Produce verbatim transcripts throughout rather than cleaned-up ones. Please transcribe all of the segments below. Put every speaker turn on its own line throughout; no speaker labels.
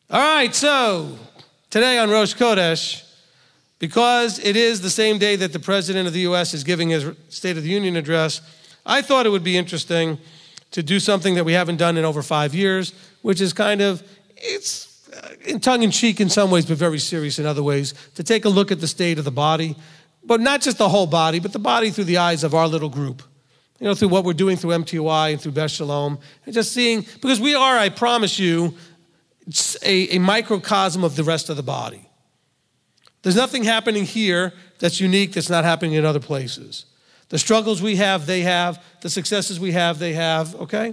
All right, so today on Rosh Chodesh, because it is the same day that the President of the U S is giving his State of the Union address, I thought it would be interesting to do something that we haven't done in over five years, which is kind of, it's in tongue-in-cheek in some ways, but very serious in other ways, to take a look at the state of the body, but not just the whole body, but the body through the eyes of our little group. You know, through what we're doing through M T Y and through Beth Shalom, and just seeing, because we are, I promise you, a, a microcosm of the rest of the body. There's nothing happening here that's unique that's not happening in other places. The struggles we have, they have. The successes we have, they have, okay?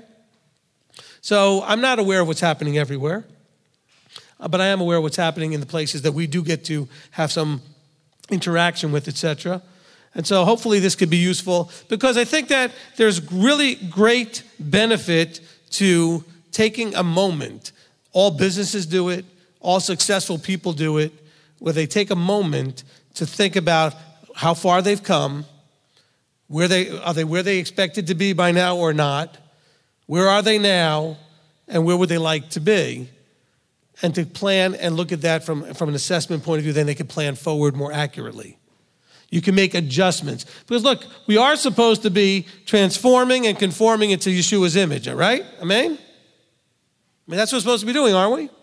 So I'm not aware of what's happening everywhere, but I am aware of what's happening in the places that we do get to have some interaction with, et cetera. And so hopefully this could be useful, because I think that there's really great benefit to taking a moment. All businesses do it, all successful people do it, where they take a moment to think about how far they've come, where they are they where they expected to be by now or not, where are they now, and where would they like to be, and to plan and look at that from, from an assessment point of view. Then they can plan forward more accurately. You can make adjustments. Because look, we are supposed to be transforming and conforming into Yeshua's image, all right? Amen? I mean, that's what we're supposed to be doing, aren't we?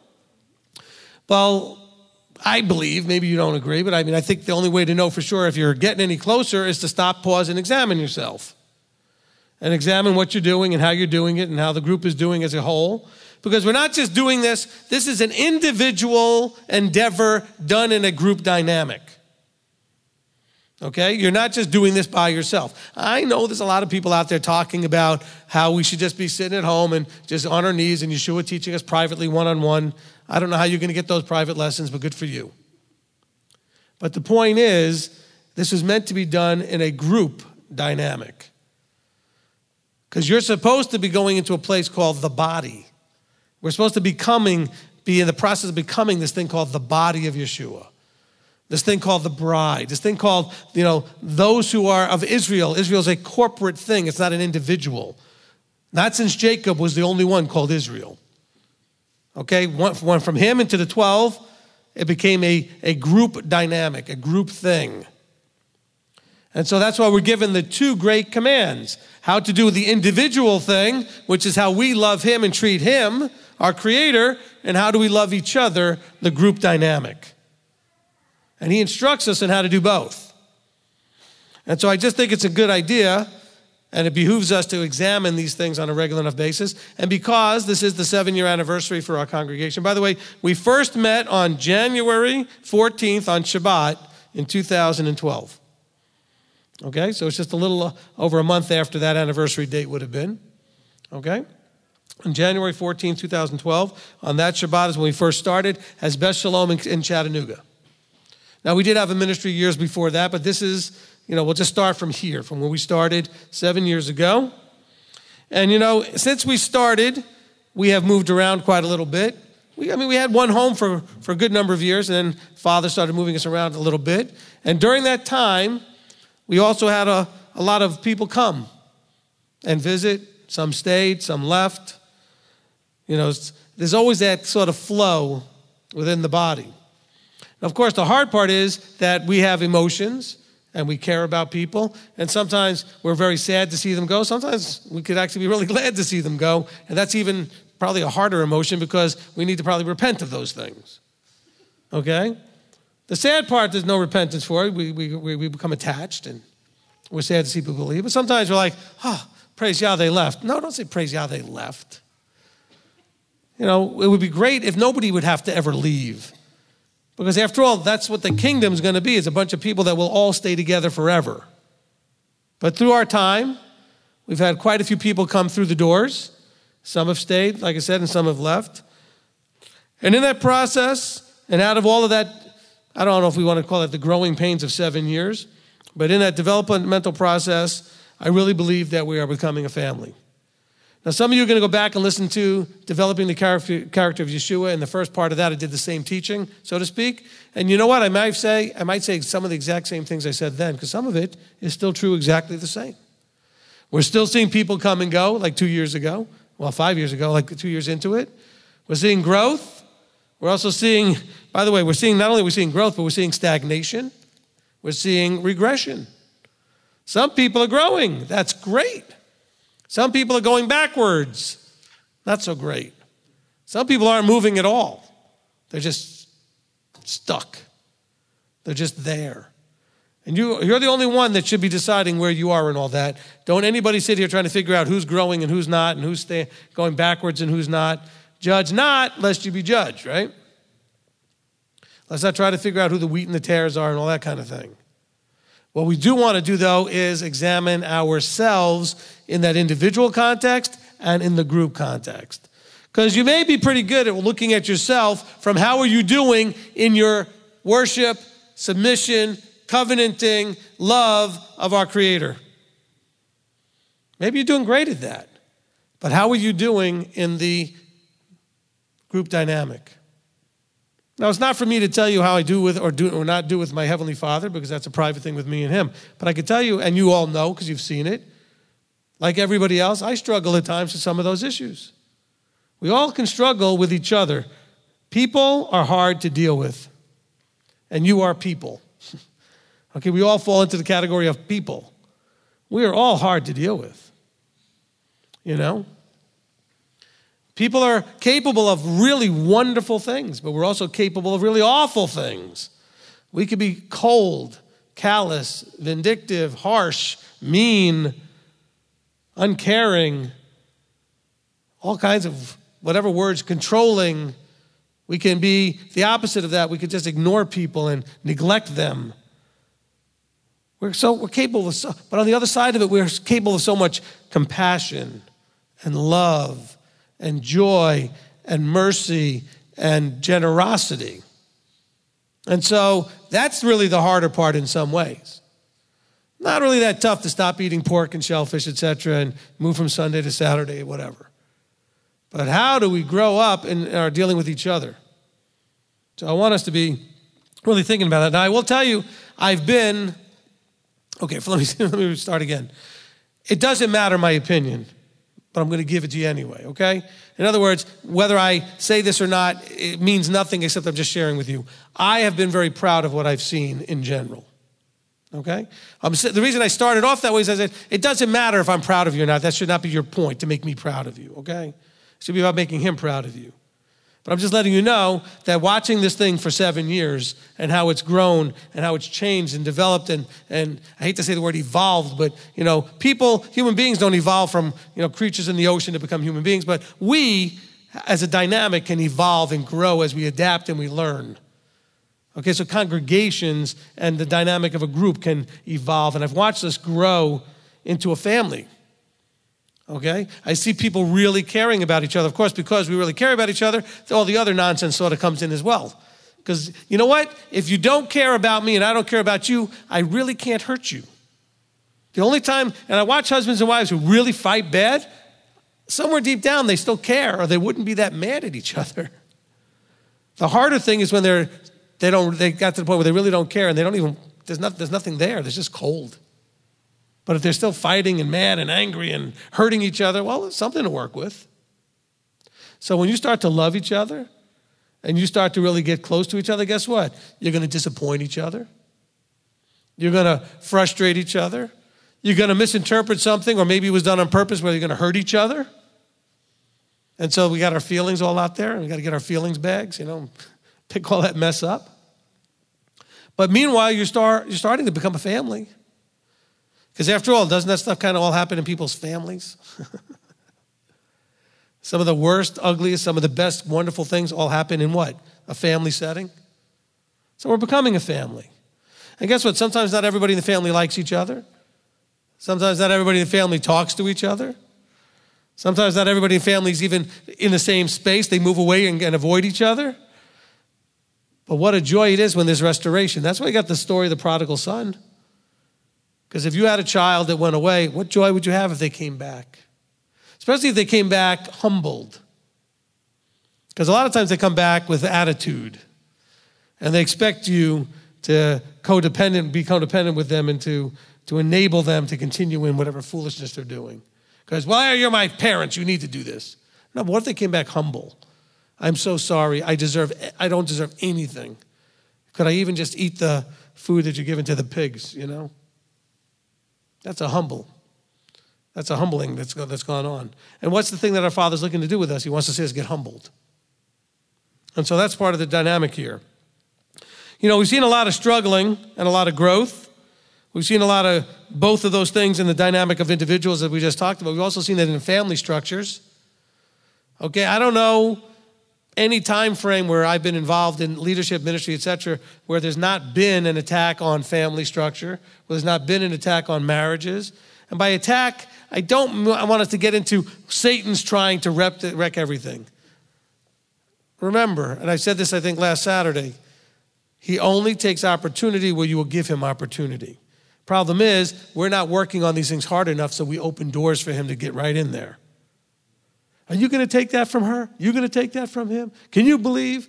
Well, I believe, maybe you don't agree, but I mean, I think the only way to know for sure if you're getting any closer is to stop, pause, and examine yourself. And examine what you're doing and how you're doing it and how the group is doing as a whole. Because we're not just doing this, this is an individual endeavor done in a group dynamic. Okay? You're not just doing this by yourself. I know there's a lot of people out there talking about how we should just be sitting at home and just on our knees and Yeshua teaching us privately one-on-one. I don't know how you're going to get those private lessons, but good for you. But the point is, this was meant to be done in a group dynamic. Because you're supposed to be going into a place called the body. We're supposed to be becoming, be in the process of becoming this thing called the body of Yeshua. This thing called the bride, this thing called, you know, those who are of Israel. Israel is a corporate thing. It's not an individual. Not since Jacob was the only one called Israel. Okay, one, one from him into the twelve, it became a, a group dynamic, a group thing. And so that's why we're given the two great commands. How to do the individual thing, which is how we love him and treat him, our creator, and how do we love each other, the group dynamic. And he instructs us on how to do both. And so I just think it's a good idea, and it behooves us to examine these things on a regular enough basis. And because this is the seven-year anniversary for our congregation. By the way, we first met on January fourteenth on Shabbat in two thousand twelve. Okay, so it's just a little over a month after that anniversary date would have been. Okay? On January fourteenth, two thousand twelve, on that Shabbat is when we first started as Beth Shalom in, in Chattanooga. Now, we did have a ministry years before that, but this is, you know, we'll just start from here, from where we started seven years ago. And, you know, since we started, we have moved around quite a little bit. We, I mean, we had one home for, for a good number of years, and then Father started moving us around a little bit. And during that time, we also had a, a lot of people come and visit. Some stayed, some left. You know, there's always that sort of flow within the body. Of course, the hard part is that we have emotions and we care about people. And sometimes we're very sad to see them go. Sometimes we could actually be really glad to see them go. And that's even probably a harder emotion because we need to probably repent of those things. Okay? The sad part, there's no repentance for it. We, we, we become attached and we're sad to see people leave. But sometimes we're like, oh, praise Yah, they left. No, don't say praise Yah, they left. You know, it would be great if nobody would have to ever leave. Because after all, that's what the kingdom's going to be, is a bunch of people that will all stay together forever. But through our time, we've had quite a few people come through the doors. Some have stayed, like I said, and some have left. And in that process, and out of all of that, I don't know if we want to call it the growing pains of seven years, but in that developmental process, I really believe that we are becoming a family. Now, some of you are going to go back and listen to Developing the Character of Yeshua. In the first part of that, I did the same teaching, so to speak. And you know what? I might say, I might say some of the exact same things I said then, because some of it is still true exactly the same. We're still seeing people come and go, like two years ago. Well, five years ago, like two years into it. We're seeing growth. We're also seeing, by the way, we're seeing, not only we're seeing growth, but we're seeing stagnation. We're seeing regression. Some people are growing. That's great. Some people are going backwards. Not so great. Some people aren't moving at all. They're just stuck. They're just there. And you, you're the only one that should be deciding where you are in all that. Don't anybody sit here trying to figure out who's growing and who's not and who's stay, going backwards and who's not. Judge not, lest you be judged, right? Let's not try to figure out who the wheat and the tares are and all that kind of thing. What we do want to do, though, is examine ourselves in that individual context and in the group context. Because you may be pretty good at looking at yourself from how are you doing in your worship, submission, covenanting, love of our Creator. Maybe you're doing great at that. But how are you doing in the group dynamic? Now, it's not for me to tell you how I do with or do or not do with my Heavenly Father, because that's a private thing with me and Him. But I can tell you, and you all know because you've seen it, like everybody else, I struggle at times with some of those issues. We all can struggle with each other. People are hard to deal with, and you are people. Okay, we all fall into the category of people. We are all hard to deal with, you know? People are capable of really wonderful things, but we're also capable of really awful things. We could be cold, callous, vindictive, harsh, mean, uncaring, all kinds of whatever words, controlling. We can be the opposite of that. We could just ignore people and neglect them. We're so we're capable of so, but on the other side of it, we're capable of so much compassion and love and joy and mercy and generosity. And so that's really the harder part in some ways. Not really that tough to stop eating pork and shellfish, et cetera, and move from Sunday to Saturday, whatever. But how do we grow up and are dealing with each other? So I want us to be really thinking about that. Now, I will tell you, I've been, okay, let me, let me start again. It doesn't matter my opinion, but I'm going to give it to you anyway, okay? In other words, whether I say this or not, it means nothing except I'm just sharing with you. I have been very proud of what I've seen in general, okay? Um, the reason I started off that way is I said, it doesn't matter if I'm proud of you or not. That should not be your point to make me proud of you, okay? It should be about making Him proud of you. But I'm just letting you know that watching this thing for seven years and how it's grown and how it's changed and developed and, and I hate to say the word evolved, but, you know, people, human beings don't evolve from, you know, creatures in the ocean to become human beings, but we, as a dynamic, can evolve and grow as we adapt and we learn. Okay, so congregations and the dynamic of a group can evolve, and I've watched us grow into a family. Okay? I see people really caring about each other. Of course, because we really care about each other, all the other nonsense sort of comes in as well. Because you know what? If you don't care about me and I don't care about you, I really can't hurt you. The only time, and I watch husbands and wives who really fight bad, somewhere deep down they still care or they wouldn't be that mad at each other. The harder thing is when they're, they don't, they got to the point where they really don't care and they don't even, there's, not, there's nothing there. There's just cold. But if they're still fighting and mad and angry and hurting each other, well, it's something to work with. So when you start to love each other and you start to really get close to each other, guess what? You're going to disappoint each other. You're going to frustrate each other. You're going to misinterpret something, or maybe it was done on purpose where you're going to hurt each other. And so we got our feelings all out there, and we got to get our feelings bags, you know, pick all that mess up. But meanwhile, you start, you're starting to become a family. Because after all, doesn't that stuff kind of all happen in people's families? Some of the worst, ugliest, some of the best, wonderful things all happen in what? A family setting. So we're becoming a family. And guess what? Sometimes not everybody in the family likes each other. Sometimes not everybody in the family talks to each other. Sometimes not everybody in the family is even in the same space. They move away and, and avoid each other. But what a joy it is when there's restoration. That's why you got the story of the prodigal son. Because if you had a child that went away, what joy would you have if they came back? Especially if they came back humbled. Because a lot of times they come back with attitude. And they expect you to codependent, be codependent with them and to, to enable them to continue in whatever foolishness they're doing. Because, well, you're my parents, you need to do this. No, but what if they came back humble? I'm so sorry. I deserve, I don't deserve anything. Could I even just eat the food that you're giving to the pigs, you know? That's a humble. That's a humbling that's, that's gone on. And what's the thing that our Father's looking to do with us? He wants to see us get humbled. And so that's part of the dynamic here. You know, we've seen a lot of struggling and a lot of growth. We've seen a lot of both of those things in the dynamic of individuals that we just talked about. We've also seen that in family structures. Okay, I don't know any time frame where I've been involved in leadership, ministry, et cetera, where there's not been an attack on family structure, where there's not been an attack on marriages. And by attack, I don't I want us to get into Satan's trying to rep, wreck everything. Remember, and I said this, I think, last Saturday, he only takes opportunity where you will give him opportunity. Problem is, we're not working on these things hard enough, so we open doors for him to get right in there. Are you going to take that from her? You're going to take that from him? Can you believe?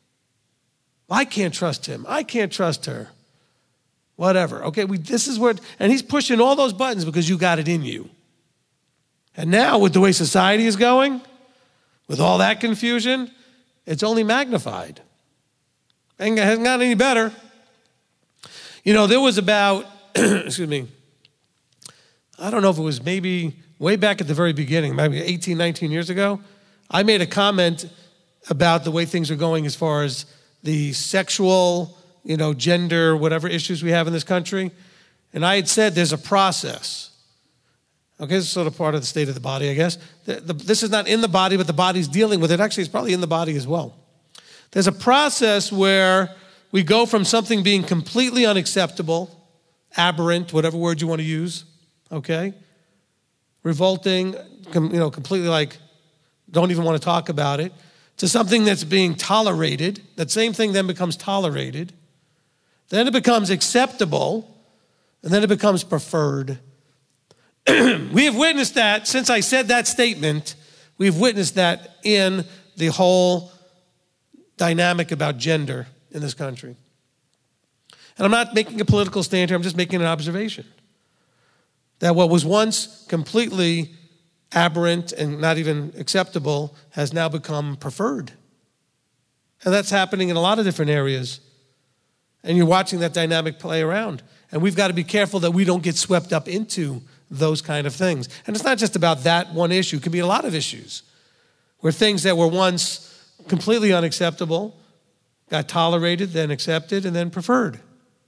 I can't trust him. I can't trust her. Whatever. Okay, we, this is what, and he's pushing all those buttons because you got it in you. And now with the way society is going, with all that confusion, it's only magnified. And it hasn't gotten any better. You know, there was about, excuse me, I don't know if it was maybe way back at the very beginning, maybe eighteen, nineteen years ago, I made a comment about the way things are going as far as the sexual, you know, gender, whatever issues we have in this country. And I had said there's a process. Okay, this is sort of part of the state of the body, I guess. The, the, this is not in the body, but the body's dealing with it. Actually, it's probably in the body as well. There's a process where we go from something being completely unacceptable, aberrant, whatever word you want to use, okay, revolting, com, you know, completely like, don't even want to talk about it, to something that's being tolerated. That same thing then becomes tolerated. Then it becomes acceptable, and then it becomes preferred. We have witnessed that, since I said that statement, we've witnessed that in the whole dynamic about gender in this country. And I'm not making a political stand here, I'm just making an observation. That what was once completely aberrant and not even acceptable has now become preferred. And that's happening in a lot of different areas. And you're watching that dynamic play around. And we've got to be careful that we don't get swept up into those kind of things. And it's not just about that one issue. It can be a lot of issues where things that were once completely unacceptable got tolerated, then accepted, and then preferred.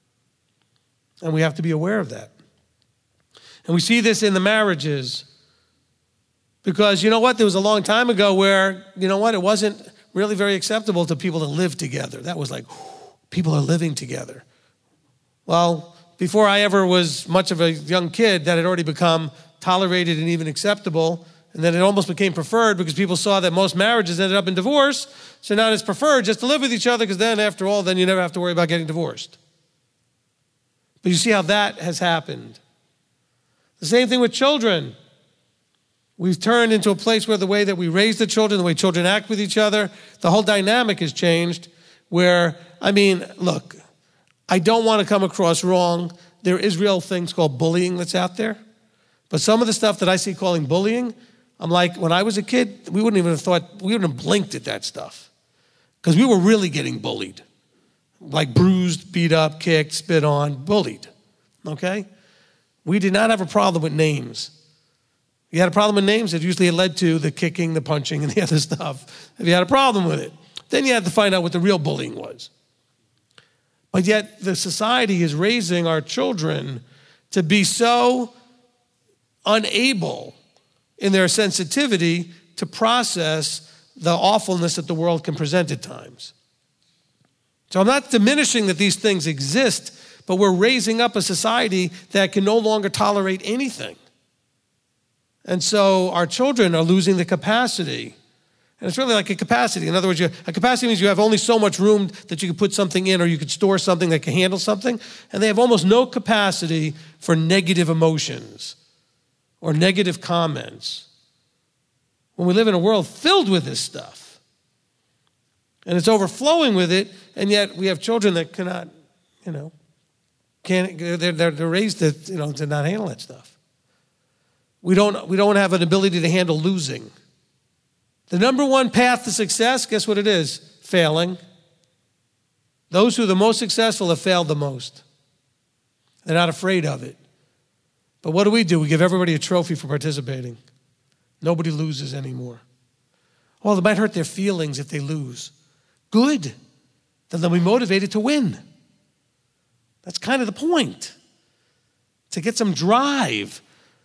And we have to be aware of that. And we see this in the marriages. Because you know what? There was a long time ago where, you know what? It wasn't really very acceptable to people to live together. That was like, people are living together. Well, before I ever was much of a young kid, that had already become tolerated and even acceptable. And then it almost became preferred because people saw that most marriages ended up in divorce. So now it's preferred just to live with each other because then after all, then you never have to worry about getting divorced. But you see how that has happened. The same thing with children. We've turned into a place where the way that we raise the children, the way children act with each other, the whole dynamic has changed where, I mean, look, I don't want to come across wrong. There is real things called bullying that's out there. But some of the stuff that I see calling bullying, I'm like, when I was a kid, we wouldn't even have thought, we wouldn't have blinked at that stuff. Because we were really getting bullied. Like bruised, beat up, kicked, spit on, bullied. Okay? We did not have a problem with names. You had a problem with names, it usually led to the kicking, the punching, and the other stuff. If you had a problem with it, then you had to find out what the real bullying was. But yet the society is raising our children to be so unable in their sensitivity to process the awfulness that the world can present at times. So I'm not diminishing that these things exist, but we're raising up a society that can no longer tolerate anything. And so our children are losing the capacity. And it's really like a capacity. In other words, you, a capacity means you have only so much room that you can put something in or you could store something that can handle something. And they have almost no capacity for negative emotions or negative comments. When we live in a world filled with this stuff. And it's overflowing with it, and yet we have children that cannot, you know, can't, they're, they're, they're raised to, you know, to not handle that stuff. We don't, we don't have an ability to handle losing. The number one path to success, guess what it is? Failing. Those who are the most successful have failed the most. They're not afraid of it. But what do we do? We give everybody a trophy for participating. Nobody loses anymore. Well, it might hurt their feelings if they lose. Good. Then they'll be motivated to win. That's kind of the point. To get some drive.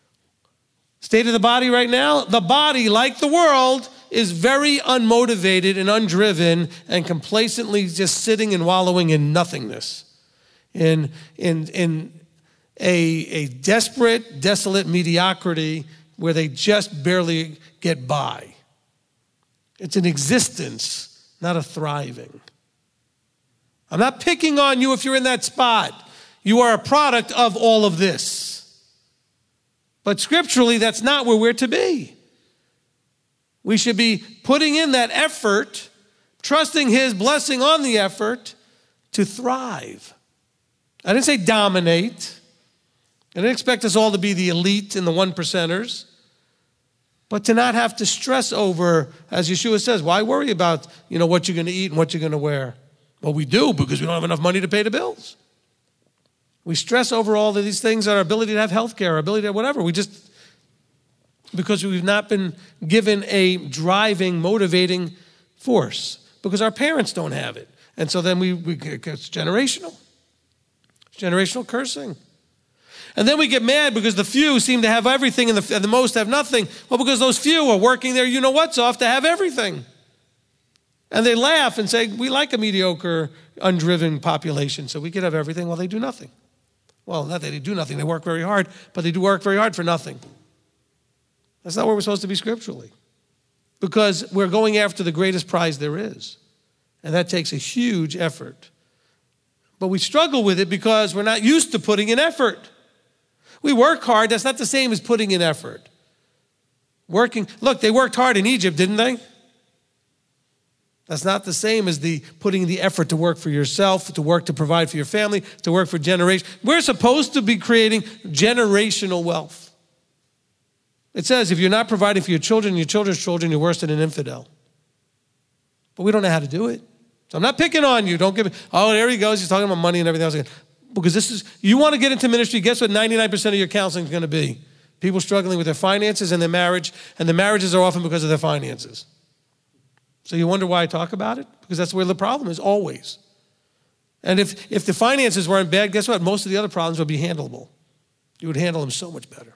State of the body right now, the body, like the world, is very unmotivated and undriven and complacently just sitting and wallowing in nothingness. In, in, in a, a desperate, desolate mediocrity where they just barely get by. It's an existence, not a thriving. I'm not picking on you if you're in that spot. You are a product of all of this. But scripturally, that's not where we're to be. We should be putting in that effort, trusting his blessing on the effort to thrive. I didn't say dominate. I didn't expect us all to be the elite and the one percenters. But to not have to stress over, as Yeshua says, why worry about, you know, what you're going to eat and what you're going to wear? Well, we do because we don't have enough money to pay the bills. We stress over all of these things, our ability to have health care, our ability to whatever. We just, because we've not been given a driving, motivating force. Because our parents don't have it. And so then we, we it's generational. It's generational cursing. And then we get mad because the few seem to have everything and the, and the most have nothing. Well, because those few are working their you-know-what's off to have everything. And they laugh and say, we like a mediocre, undriven population, so we could have everything. Well, they do nothing. Well, not that they do nothing. They work very hard, but they do work very hard for nothing. That's not where we're supposed to be scripturally. Because we're going after the greatest prize there is. And that takes a huge effort. But we struggle with it because we're not used to putting in effort. We work hard. That's not the same as putting in effort. Working, look, they worked hard in Egypt, didn't they? That's not the same as the putting the effort to work for yourself, to work to provide for your family, to work for generations. We're supposed to be creating generational wealth. It says if you're not providing for your children and your children's children, you're worse than an infidel. But we don't know how to do it. So I'm not picking on you. Don't give me, oh, there he goes. He's talking about money and everything else. Because this is, you want to get into ministry, guess what ninety-nine percent of your counseling is going to be? People struggling with their finances and their marriage, and the marriages are often because of their finances. So you wonder why I talk about it? Because that's where the problem is, always. And if, if the finances weren't bad, guess what? Most of the other problems would be handleable. You would handle them so much better.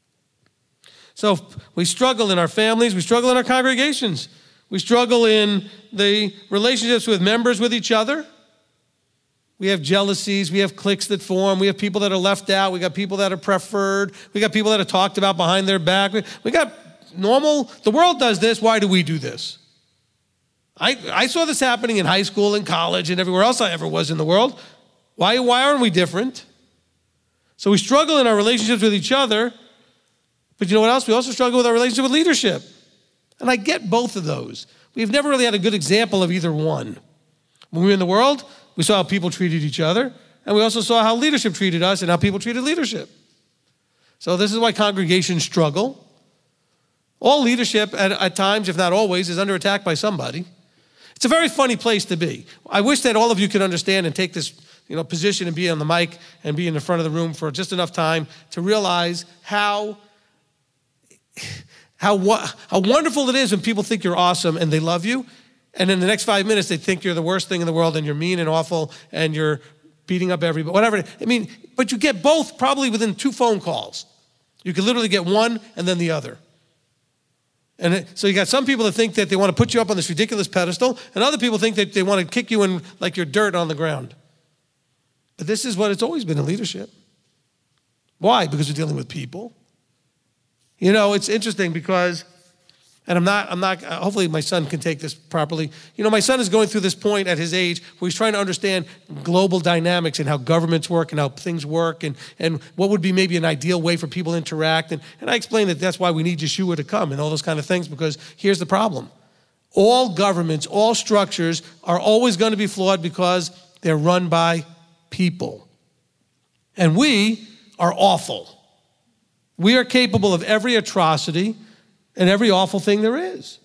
So we struggle in our families. We struggle in our congregations. We struggle in the relationships with members with each other. We have jealousies. We have cliques that form. We have people that are left out. We got people that are preferred. We got people that are talked about behind their back. We, we got normal, the world does this. Why do we do this? I, I saw this happening in high school and college and everywhere else I ever was in the world. Why, why aren't we different? So we struggle in our relationships with each other. But you know what else? We also struggle with our relationship with leadership. And I get both of those. We've never really had a good example of either one. When we were in the world, we saw how people treated each other. And we also saw how leadership treated us and how people treated leadership. So this is why congregations struggle. All leadership at, at times, if not always, is under attack by somebody. It's a very funny place to be. I wish that all of you could understand and take this, you know, position and be on the mic and be in the front of the room for just enough time to realize how, how, how wonderful it is when people think you're awesome and they love you. And in the next five minutes, they think you're the worst thing in the world and you're mean and awful and you're beating up everybody, whatever. I mean, but you get both probably within two phone calls. You could literally get one and then the other. And it, so you got some people that think that they want to put you up on this ridiculous pedestal, and other people think that they want to kick you in like you're dirt on the ground. But this is what it's always been in leadership. Why? Because we're dealing with people. You know, it's interesting because, and I'm not, I'm not, uh, hopefully my son can take this properly. You know, my son is going through this point at his age where he's trying to understand global dynamics and how governments work and how things work and, and what would be maybe an ideal way for people to interact. And, and I explained that that's why we need Yeshua to come and all those kind of things, because here's the problem. All governments, all structures are always going to be flawed because they're run by people. And we are awful. We are capable of every atrocity and every awful thing there is.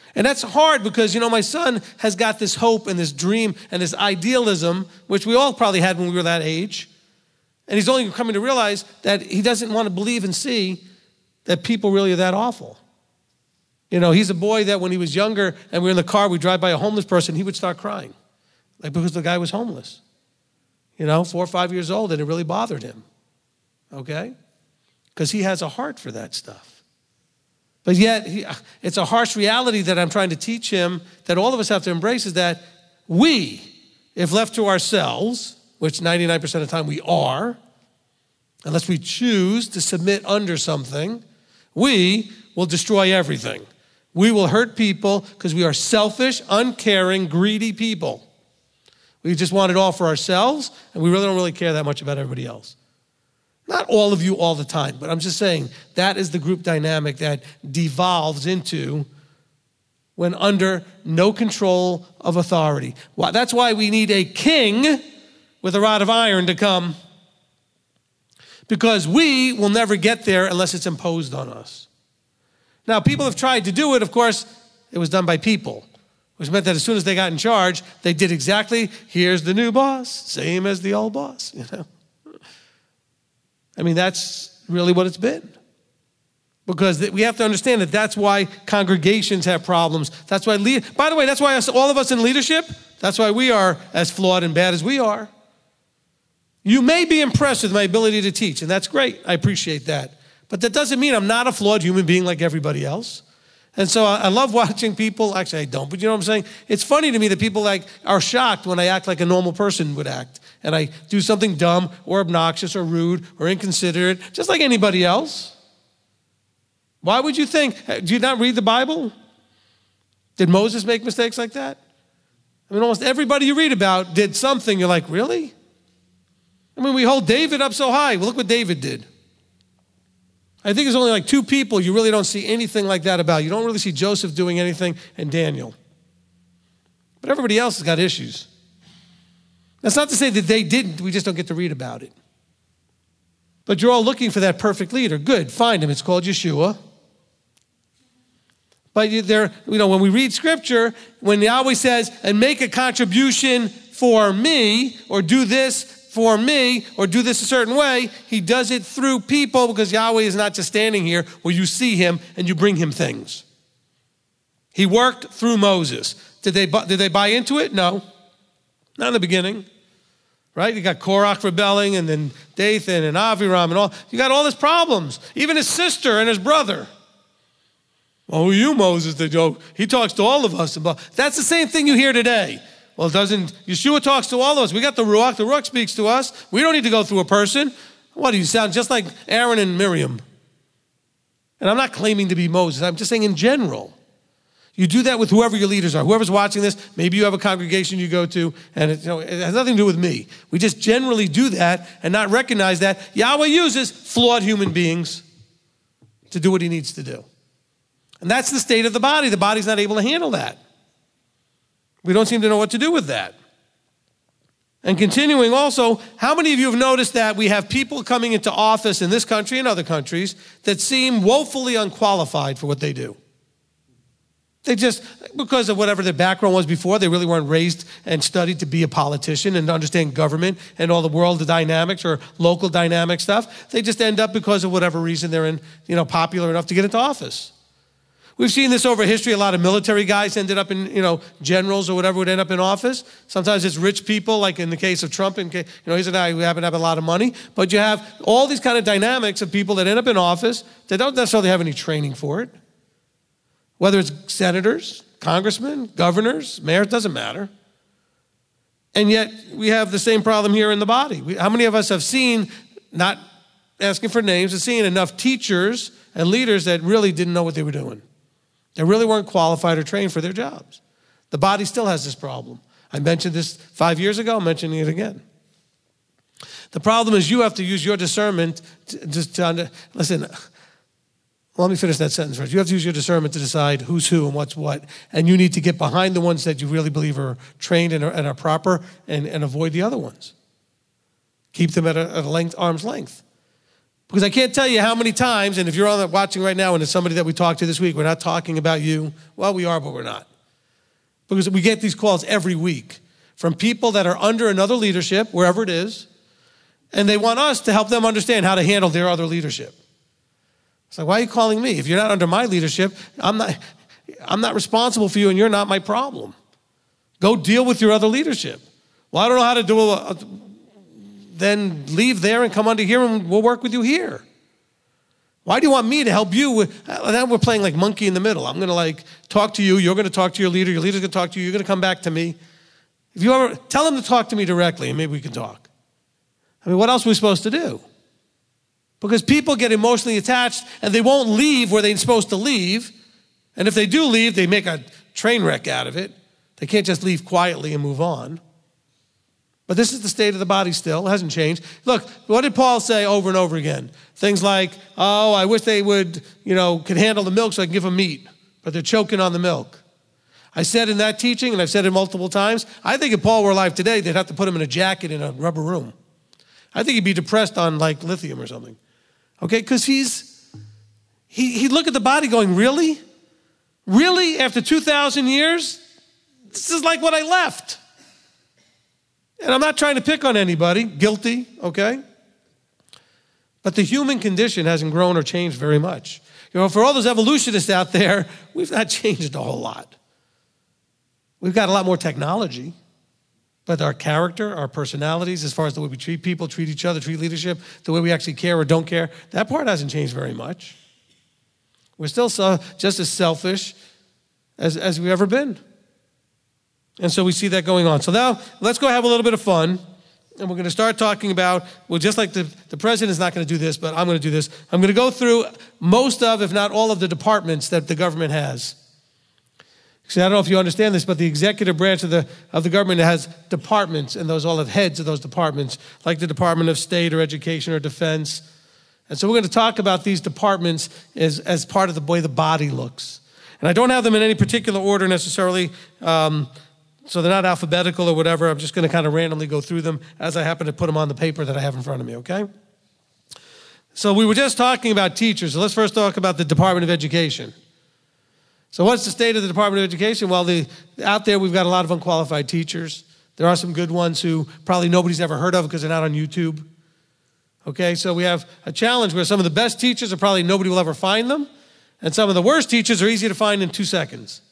And that's hard because, you know, my son has got this hope and this dream and this idealism, which we all probably had when we were that age. And he's only coming to realize that he doesn't want to believe and see that people really are that awful. You know, he's a boy that when he was younger and we were in the car, we drive by a homeless person, he would start crying. Like because the guy was homeless. You know, four or five years old, and it really bothered him. Okay? Because he has a heart for that stuff. But yet, he, it's a harsh reality that I'm trying to teach him that all of us have to embrace is that we, if left to ourselves, which ninety-nine percent of the time we are, unless we choose to submit under something, we will destroy everything. We will hurt people because we are selfish, uncaring, greedy people. We just want it all for ourselves, and we really don't really care that much about everybody else. Not all of you all the time, but I'm just saying that is the group dynamic that devolves into when under no control of authority. Well, that's why we need a king with a rod of iron to come, because we will never get there unless it's imposed on us. Now, people have tried to do it. Of course, it was done by people, which meant that as soon as they got in charge, they did exactly, here's the new boss, same as the old boss, you know. I mean, that's really what it's been. Because we have to understand that that's why congregations have problems. That's why, lead, by the way, that's why us, all of us in leadership, that's why we are as flawed and bad as we are. You may be impressed with my ability to teach, and that's great. I appreciate that. But that doesn't mean I'm not a flawed human being like everybody else. And so I love watching people, actually I don't, but you know what I'm saying? It's funny to me that people like are shocked when I act like a normal person would act. And I do something dumb or obnoxious or rude or inconsiderate, just like anybody else. Why would you think? Do you not read the Bible? Did Moses make mistakes like that? I mean, almost everybody you read about did something. You're like, really? I mean, we hold David up so high. Well, look what David did. I think there's only like two people you really don't see anything like that about. You don't really see Joseph doing anything and Daniel. But everybody else has got issues. That's not to say that they didn't. We just don't get to read about it. But you're all looking for that perfect leader. Good, find him. It's called Yeshua. But you, there, you know, when we read Scripture, when Yahweh says, and make a contribution for me, or do this for me, or do this a certain way, he does it through people, because Yahweh is not just standing here where you see him and you bring him things. He worked through Moses. Did they, did they buy into it? No. Not in the beginning. Right? You got Korach rebelling, and then Dathan and Aviram and all. You got all these problems. Even his sister and his brother. Well, who are you, Moses? They go, he talks to all of us. That's the same thing you hear today. Well, doesn't Yeshua talks to all of us? We got the Ruach. The Ruach speaks to us. We don't need to go through a person. What, do you sound just like Aaron and Miriam? And I'm not claiming to be Moses. I'm just saying in general. You do that with whoever your leaders are. Whoever's watching this, maybe you have a congregation you go to, and it, you know, it has nothing to do with me. We just generally do that and not recognize that Yahweh uses flawed human beings to do what he needs to do. And that's the state of the body. The body's not able to handle that. We don't seem to know what to do with that. And continuing also, how many of you have noticed that we have people coming into office in this country and other countries that seem woefully unqualified for what they do? They just, because of whatever their background was before, they really weren't raised and studied to be a politician and understand government and all the world dynamics or local dynamic stuff. They just end up, because of whatever reason, they're in, you know, popular enough to get into office. We've seen this over history. A lot of military guys ended up in, you know, generals or whatever would end up in office. Sometimes it's rich people, like in the case of Trump. In case, you know, he's a guy who happen to have a lot of money. But you have all these kind of dynamics of people that end up in office that don't necessarily have any training for it. Whether it's senators, congressmen, governors, mayors, doesn't matter. And yet we have the same problem here in the body. We, how many of us have seen, not asking for names, have seen enough teachers and leaders that really didn't know what they were doing? They really weren't qualified or trained for their jobs. The body still has this problem. I mentioned this five years ago. I'm mentioning it again. The problem is you have to use your discernment to, to, to listen. Well, let me finish that sentence first. You have to use your discernment to decide who's who and what's what. And you need to get behind the ones that you really believe are trained and are, and are proper, and, and avoid the other ones. Keep them at a, at a length, arm's length. Because I can't tell you how many times, and if you're on the, watching right now and it's somebody that we talked to this week, we're not talking about you. Well, we are, but we're not. Because we get these calls every week from people that are under another leadership, wherever it is, and they want us to help them understand how to handle their other leadership. It's like, why are you calling me? If you're not under my leadership, I'm not, I'm not responsible for you and you're not my problem. Go deal with your other leadership. Well, I don't know how to do it. Then leave there and come under here and we'll work with you here. Why do you want me to help you? With, now we're playing like monkey in the middle. I'm going to like talk to you. You're going to talk to your leader. Your leader's going to talk to you. You're going to come back to me. If you ever tell them to talk to me directly and maybe we can talk. I mean, what else are we supposed to do? Because people get emotionally attached and they won't leave where they're supposed to leave. And if they do leave, they make a train wreck out of it. They can't just leave quietly and move on. But this is the state of the body still. It hasn't changed. Look, what did Paul say over and over again? Things like, oh, I wish they would, you know, could handle the milk so I can give them meat. But they're choking on the milk. I said in that teaching, and I've said it multiple times, I think if Paul were alive today, they'd have to put him in a jacket in a rubber room. I think he'd be depressed on like lithium or something. Okay, because he's, he, he'd look at the body going, really? Really? After two thousand years? This is like what I left. And I'm not trying to pick on anybody, guilty, okay? But the human condition hasn't grown or changed very much. You know, for all those evolutionists out there, we've not changed a whole lot. We've got a lot more technology. But our character, our personalities, as far as the way we treat people, treat each other, treat leadership, the way we actually care or don't care, that part hasn't changed very much. We're still so, just as selfish as, as we've ever been. And so we see that going on. So now let's go have a little bit of fun. And we're going to start talking about, well, just like the, the president's not going to do this, but I'm going to do this. I'm going to go through most of, if not all of the departments that the government has. See, I don't know if you understand this, but the executive branch of the of the government has departments, and those all have heads of those departments, like the Department of State or Education or Defense. And so we're going to talk about these departments as, as part of the way the body looks. And I don't have them in any particular order necessarily, um, so they're not alphabetical or whatever. I'm just going to kind of randomly go through them as I happen to put them on the paper that I have in front of me, okay? So we were just talking about teachers. So let's first talk about the Department of Education. So what's the state of the Department of Education? Well, the, out there we've got a lot of unqualified teachers. There are some good ones who probably nobody's ever heard of because they're not on YouTube. Okay, so we have a challenge where some of the best teachers are probably nobody will ever find them, and some of the worst teachers are easy to find in two seconds.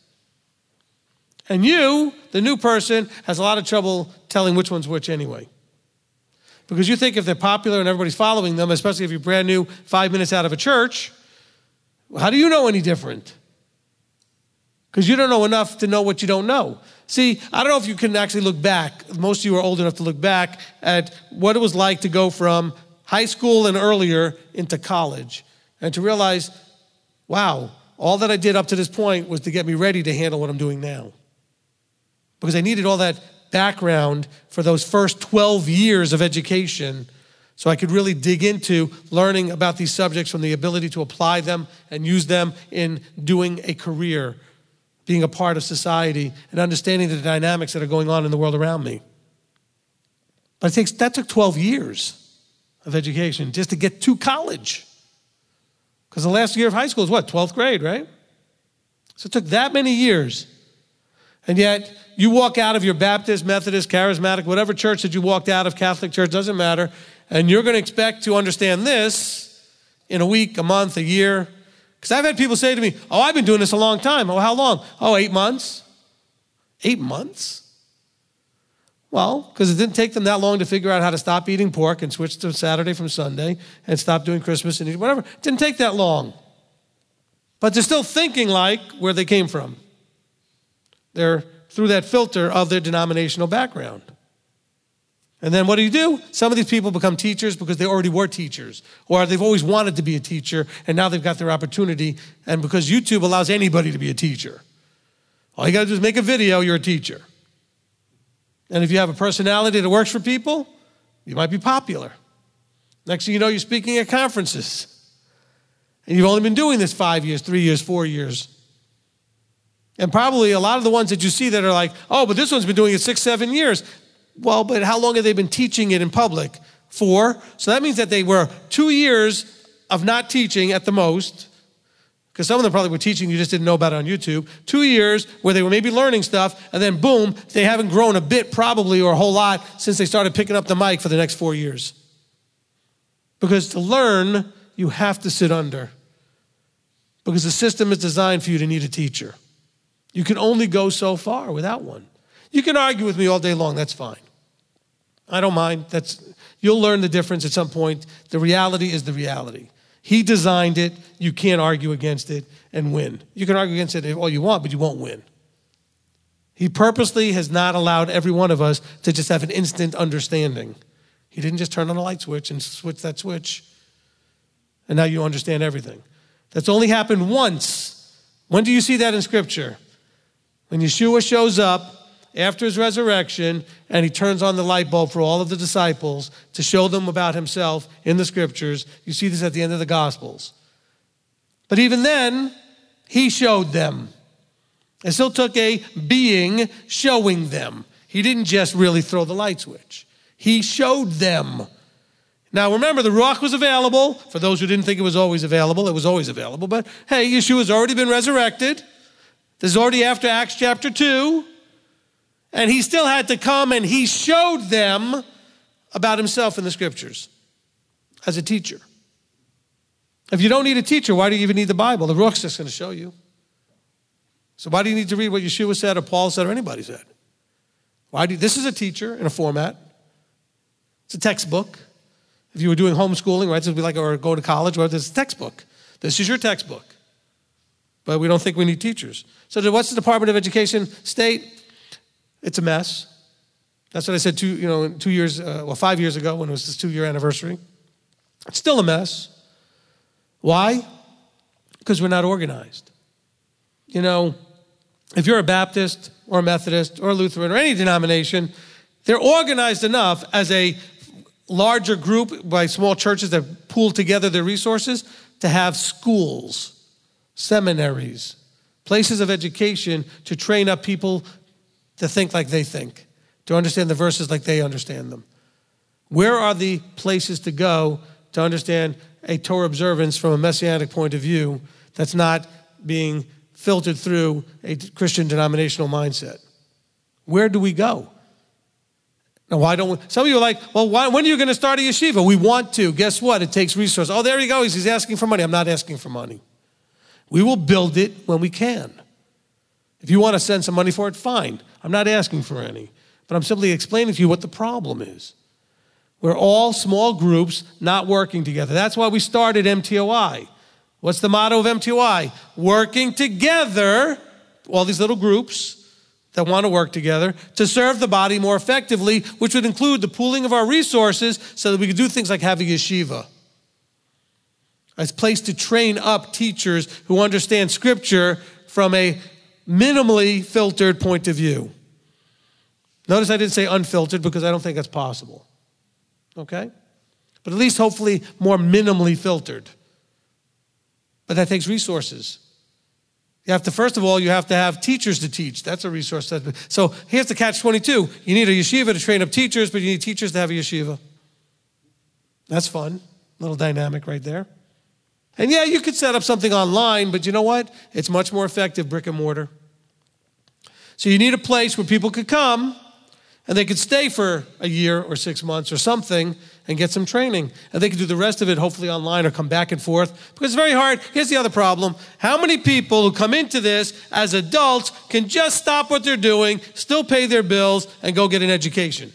And you, the new person, has a lot of trouble telling which one's which anyway. Because you think if they're popular and everybody's following them, especially if you're brand new, five minutes out of a church, how do you know any different? Because you don't know enough to know what you don't know. See, I don't know if you can actually look back. Most of you are old enough to look back at what it was like to go from high school and earlier into college and to realize, wow, all that I did up to this point was to get me ready to handle what I'm doing now. Because I needed all that background for those first twelve years of education so I could really dig into learning about these subjects from the ability to apply them and use them in doing a career, being a part of society, and understanding the dynamics that are going on in the world around me. But it takes, that took twelve years of education just to get to college. Because the last year of high school is what, twelfth grade, right? So it took that many years. And yet, you walk out of your Baptist, Methodist, Charismatic, whatever church that you walked out of, Catholic church, doesn't matter, and you're going to expect to understand this in a week, a month, a year. Because I've had people say to me, oh, I've been doing this a long time. Oh, how long? Oh, eight months. Eight months? Well, because it didn't take them that long to figure out how to stop eating pork and switch to Saturday from Sunday and stop doing Christmas and whatever. It didn't take that long. But they're still thinking like where they came from. They're through that filter of their denominational background. And then what do you do? Some of these people become teachers because they already were teachers, or they've always wanted to be a teacher, and now they've got their opportunity, and because YouTube allows anybody to be a teacher. All you got to do is make a video, you're a teacher. And if you have a personality that works for people, you might be popular. Next thing you know, you're speaking at conferences. And you've only been doing this five years, three years, four years. And probably a lot of the ones that you see that are like, oh, but this one's been doing it six, seven years. Well, but how long have they been teaching it in public? Four. So that means that they were two years of not teaching at the most, because some of them probably were teaching, you just didn't know about it on YouTube. Two years where they were maybe learning stuff, and then boom, they haven't grown a bit probably or a whole lot since they started picking up the mic for the next four years. Because to learn, you have to sit under. Because the system is designed for you to need a teacher. You can only go so far without one. You can argue with me all day long, that's fine. I don't mind. That's, you'll learn the difference at some point. The reality is the reality. He designed it. You can't argue against it and win. You can argue against it all you want, but you won't win. He purposely has not allowed every one of us to just have an instant understanding. He didn't just turn on a light switch and switch that switch, and now you understand everything. That's only happened once. When do you see that in Scripture? When Yeshua shows up after his resurrection, and he turns on the light bulb for all of the disciples to show them about himself in the Scriptures. You see this at the end of the Gospels. But even then, he showed them. It still took a being showing them. He didn't just really throw the light switch. He showed them. Now remember, the Ruach was available. For those who didn't think it was always available, it was always available. But hey, Yeshua's already been resurrected. This is already after Acts chapter two. And he still had to come and he showed them about himself in the Scriptures as a teacher. If you don't need a teacher, why do you even need the Bible? The Ruach's just going to show you. So why do you need to read what Yeshua said or Paul said or anybody said? Why do you, this is a teacher in a format. It's a textbook. If you were doing homeschooling, right, this would be like, or go to college, right, this is a textbook. This is your textbook. But we don't think we need teachers. So what's the Department of Education state? It's a mess. That's what I said two, you know, two years, uh, well, five years ago when it was this two-year anniversary. It's still a mess. Why? Because we're not organized. You know, if you're a Baptist or a Methodist or a Lutheran or any denomination, they're organized enough as a larger group by small churches that pool together their resources to have schools, seminaries, places of education to train up people to think like they think, to understand the verses like they understand them. Where are the places to go to understand a Torah observance from a messianic point of view that's not being filtered through a Christian denominational mindset? Where do we go? Now, why don't we? Some of you are like, well, why, when are you going to start a yeshiva? We want to. Guess what? It takes resources. Oh, there he goes. He's asking for money. I'm not asking for money. We will build it when we can. If you want to send some money for it, fine. I'm not asking for any. But I'm simply explaining to you what the problem is. We're all small groups not working together. That's why we started M T O I. What's the motto of M T O I? Working together, all these little groups that want to work together to serve the body more effectively, which would include the pooling of our resources so that we could do things like have a yeshiva. A place to train up teachers who understand Scripture from a minimally filtered point of view. Notice I didn't say unfiltered because I don't think that's possible. Okay? But at least hopefully more minimally filtered. But that takes resources. You have to, first of all, you have to have teachers to teach. That's a resource. So here's the catch twenty-two. You need a yeshiva to train up teachers, but you need teachers to have a yeshiva. That's fun. Little dynamic right there. And yeah, you could set up something online, but you know what? It's much more effective, brick and mortar. So you need a place where people could come and they could stay for a year or six months or something and get some training. And they could do the rest of it hopefully online or come back and forth. Because it's very hard. Here's the other problem. How many people who come into this as adults can just stop what they're doing, still pay their bills, and go get an education?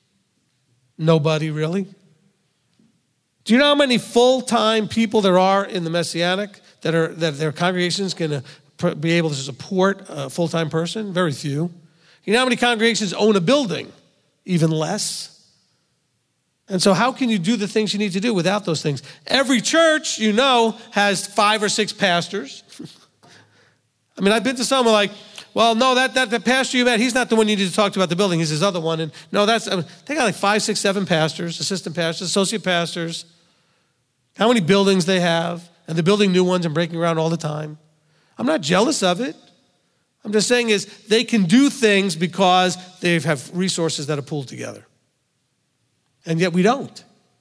Nobody, really. Do you know how many full-time people there are in the Messianic that are that their congregations can uh, be able to support a full-time person? Very few. You know how many congregations own a building? Even less. And so how can you do the things you need to do without those things? Every church, you know, has five or six pastors. I mean, I've been to some who are like, well, no, that, that, that pastor you met, he's not the one you need to talk to about the building. He's his other one. And no, that's, I mean, they got like five, six, seven pastors, assistant pastors, associate pastors. How many buildings they have. And they're building new ones and breaking ground all the time. I'm not jealous of it. I'm just saying is they can do things because they have resources that are pooled together. And yet we don't.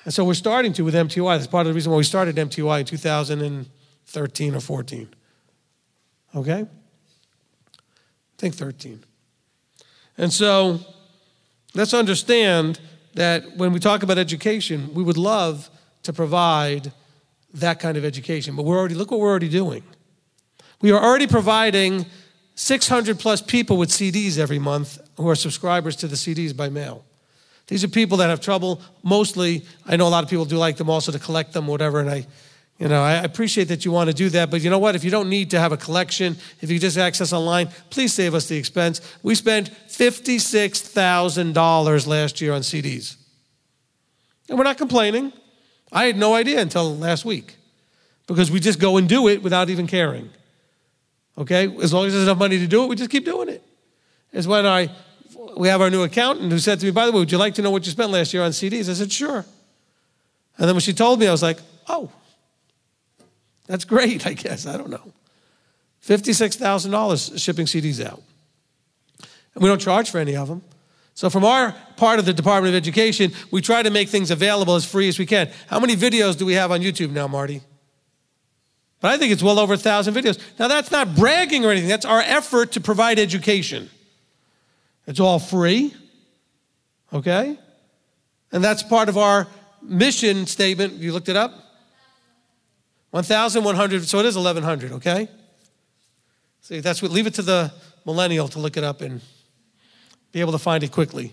And so we're starting to with M T Y. That's part of the reason why we started M T Y in two thousand thirteen or fourteen. Okay? I think thirteen. And so let's understand that when we talk about education, we would love to provide that kind of education. But we're already, look what we're already doing. We are already providing six hundred plus people with C Ds every month who are subscribers to the C Ds by mail. These are people that have trouble. Mostly, I know a lot of people do like them also to collect them, whatever, and I, you know, I appreciate that you want to do that, but you know what? If you don't need to have a collection, if you just access online, please save us the expense. We spent fifty-six thousand dollars last year on C Ds. And we're not complaining. I had no idea until last week because we just go and do it without even caring. Okay? As long as there's enough money to do it, we just keep doing it. It's when I, we have our new accountant who said to me, by the way, would you like to know what you spent last year on C Ds? I said, sure. And then when she told me, I was like, oh, that's great, I guess. I don't know. fifty-six thousand dollars shipping C Ds out. And we don't charge for any of them. So from our part of the Department of Education, we try to make things available as free as we can. How many videos do we have on YouTube now, Marty? But I think it's well over a thousand videos. Now that's not bragging or anything. That's our effort to provide education. It's all free, okay? And that's part of our mission statement. You looked it up? one thousand one hundred, so it is eleven hundred, okay? See, that's what, leave it to the millennial to look it up and be able to find it quickly.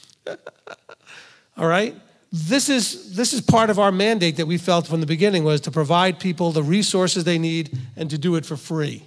All right? This is, this is part of our mandate that we felt from the beginning was to provide people the resources they need and to do it for free.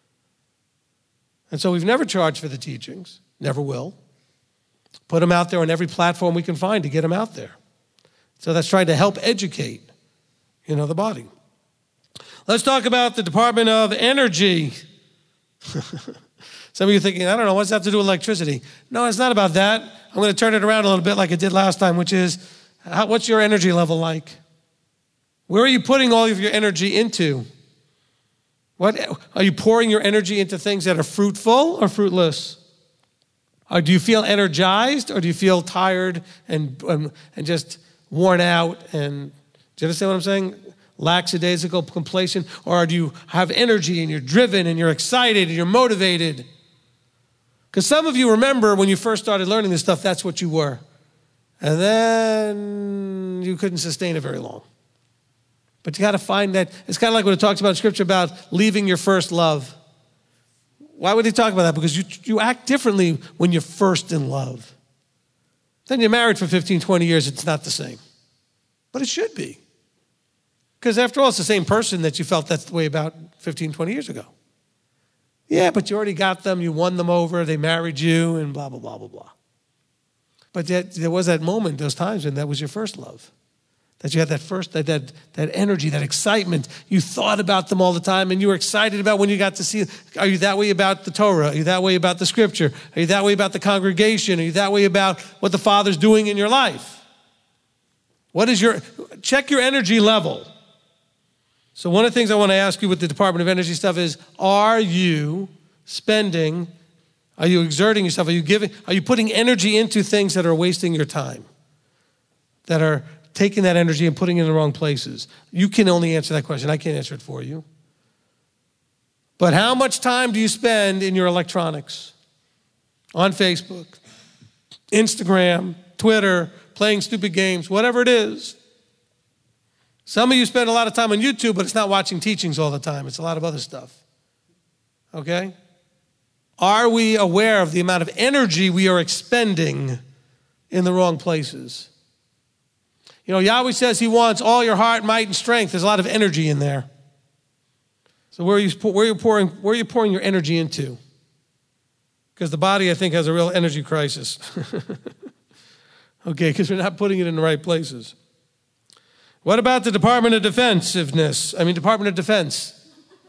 And so we've never charged for the teachings, never will. Put them out there on every platform we can find to get them out there. So that's trying to help educate, you know, the body. Let's talk about the Department of Energy. Some of you are thinking, I don't know, what's that have to do with electricity? No, it's not about that. I'm going to turn it around a little bit like I did last time, which is, how, what's your energy level like? Where are you putting all of your energy into? What, are you pouring your energy into things that are fruitful or fruitless? Or do you feel energized or do you feel tired and, um, and just worn out? And do you understand what I'm saying? Lackadaisical, complacent, or do you have energy and you're driven and you're excited and you're motivated? Because some of you remember when you first started learning this stuff, that's what you were. And then you couldn't sustain it very long. But you got to find that. It's kind of like what it talks about in Scripture about leaving your first love. Why would he talk about that? Because you, you act differently when you're first in love. Then you're married for fifteen, twenty years, it's not the same. But it should be. Because after all, it's the same person that you felt that way about fifteen, twenty years ago. Yeah, but you already got them, you won them over, they married you, and blah, blah, blah, blah, blah. But yet, there was that moment, those times when that was your first love. That you had that first, that, that, that energy, that excitement. You thought about them all the time, and you were excited about when you got to see it. Are you that way about the Torah? Are you that way about the Scripture? Are you that way about the congregation? Are you that way about what the Father's doing in your life? What is your, check your energy level. So one of the things I want to ask you with the Department of Energy stuff is, are you spending, are you exerting yourself? Are you giving, are you putting energy into things that are wasting your time? That are taking that energy and putting it in the wrong places? You can only answer that question. I can't answer it for you. But how much time do you spend in your electronics? On Facebook, Instagram, Twitter, playing stupid games, whatever it is. Some of you spend a lot of time on YouTube, but it's not watching teachings all the time. It's a lot of other stuff. Okay? Are we aware of the amount of energy we are expending in the wrong places? You know, Yahweh says he wants all your heart, might, and strength. There's a lot of energy in there. So where are you, where are you pouring, where are you pouring your energy into? Because the body, I think, has a real energy crisis. Okay, because we're not putting it in the right places. What about the Department of Defensiveness? I mean, Department of Defense.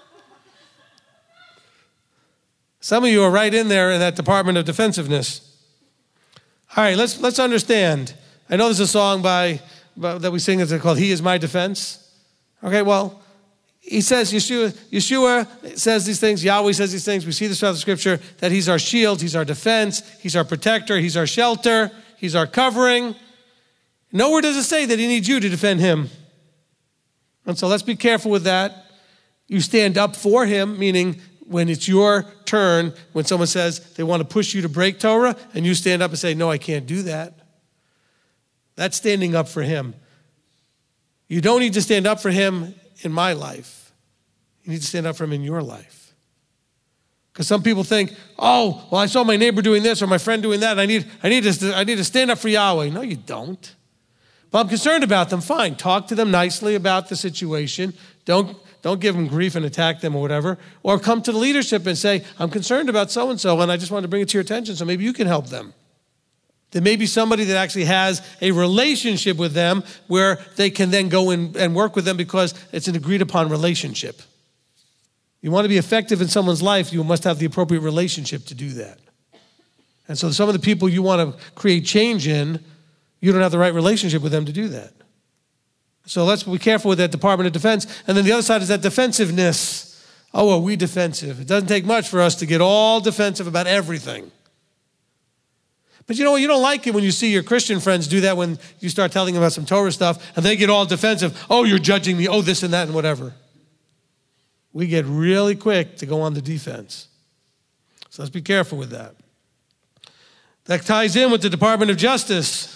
Some of you are right in there in that Department of Defensiveness. All right, let's let's understand. I know there's a song by, by that we sing that's called "He Is My Defense." Okay, well, he says Yeshua. Yeshua says these things. Yahweh says these things. We see this throughout the Scripture that He's our shield, He's our defense, He's our protector, He's our shelter, He's our covering. Nowhere does it say that he needs you to defend him. And so let's be careful with that. You stand up for him, meaning when it's your turn, when someone says they want to push you to break Torah, and you stand up and say, no, I can't do that. That's standing up for him. You don't need to stand up for him in my life. You need to stand up for him in your life. Because some people think, oh, well, I saw my neighbor doing this or my friend doing that. And I need, I need to, I need to stand up for Yahweh. No, you don't. But I'm concerned about them. Fine, talk to them nicely about the situation. Don't, don't give them grief and attack them or whatever. Or come to the leadership and say, I'm concerned about so-and-so, and I just wanted to bring it to your attention, so maybe you can help them. There may be somebody that actually has a relationship with them where they can then go in and work with them because it's an agreed-upon relationship. You want to be effective in someone's life, you must have the appropriate relationship to do that. And so some of the people you want to create change in, you don't have the right relationship with them to do that. So let's be careful with that Department of Defense. And then the other side is that defensiveness. Oh, are we defensive? It doesn't take much for us to get all defensive about everything. But you know what? You don't like it when you see your Christian friends do that when you start telling them about some Torah stuff and they get all defensive. Oh, you're judging me. Oh, this and that and whatever. We get really quick to go on the defense. So let's be careful with that. That ties in with the Department of Justice.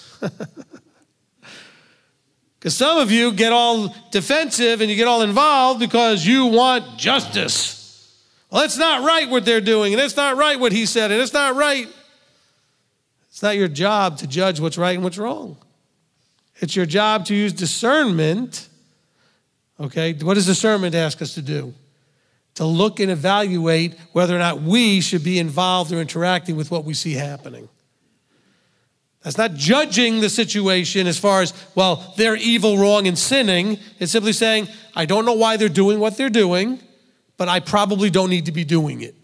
Because some of you get all defensive and you get all involved because you want justice. Well, it's not right what they're doing, and it's not right what he said, and it's not right. It's not your job to judge what's right and what's wrong. It's your job to use discernment. Okay, what does discernment ask us to do? To look and evaluate whether or not we should be involved or interacting with what we see happening. That's not judging the situation as far as, well, they're evil, wrong, and sinning. It's simply saying, I don't know why they're doing what they're doing, but I probably don't need to be doing it.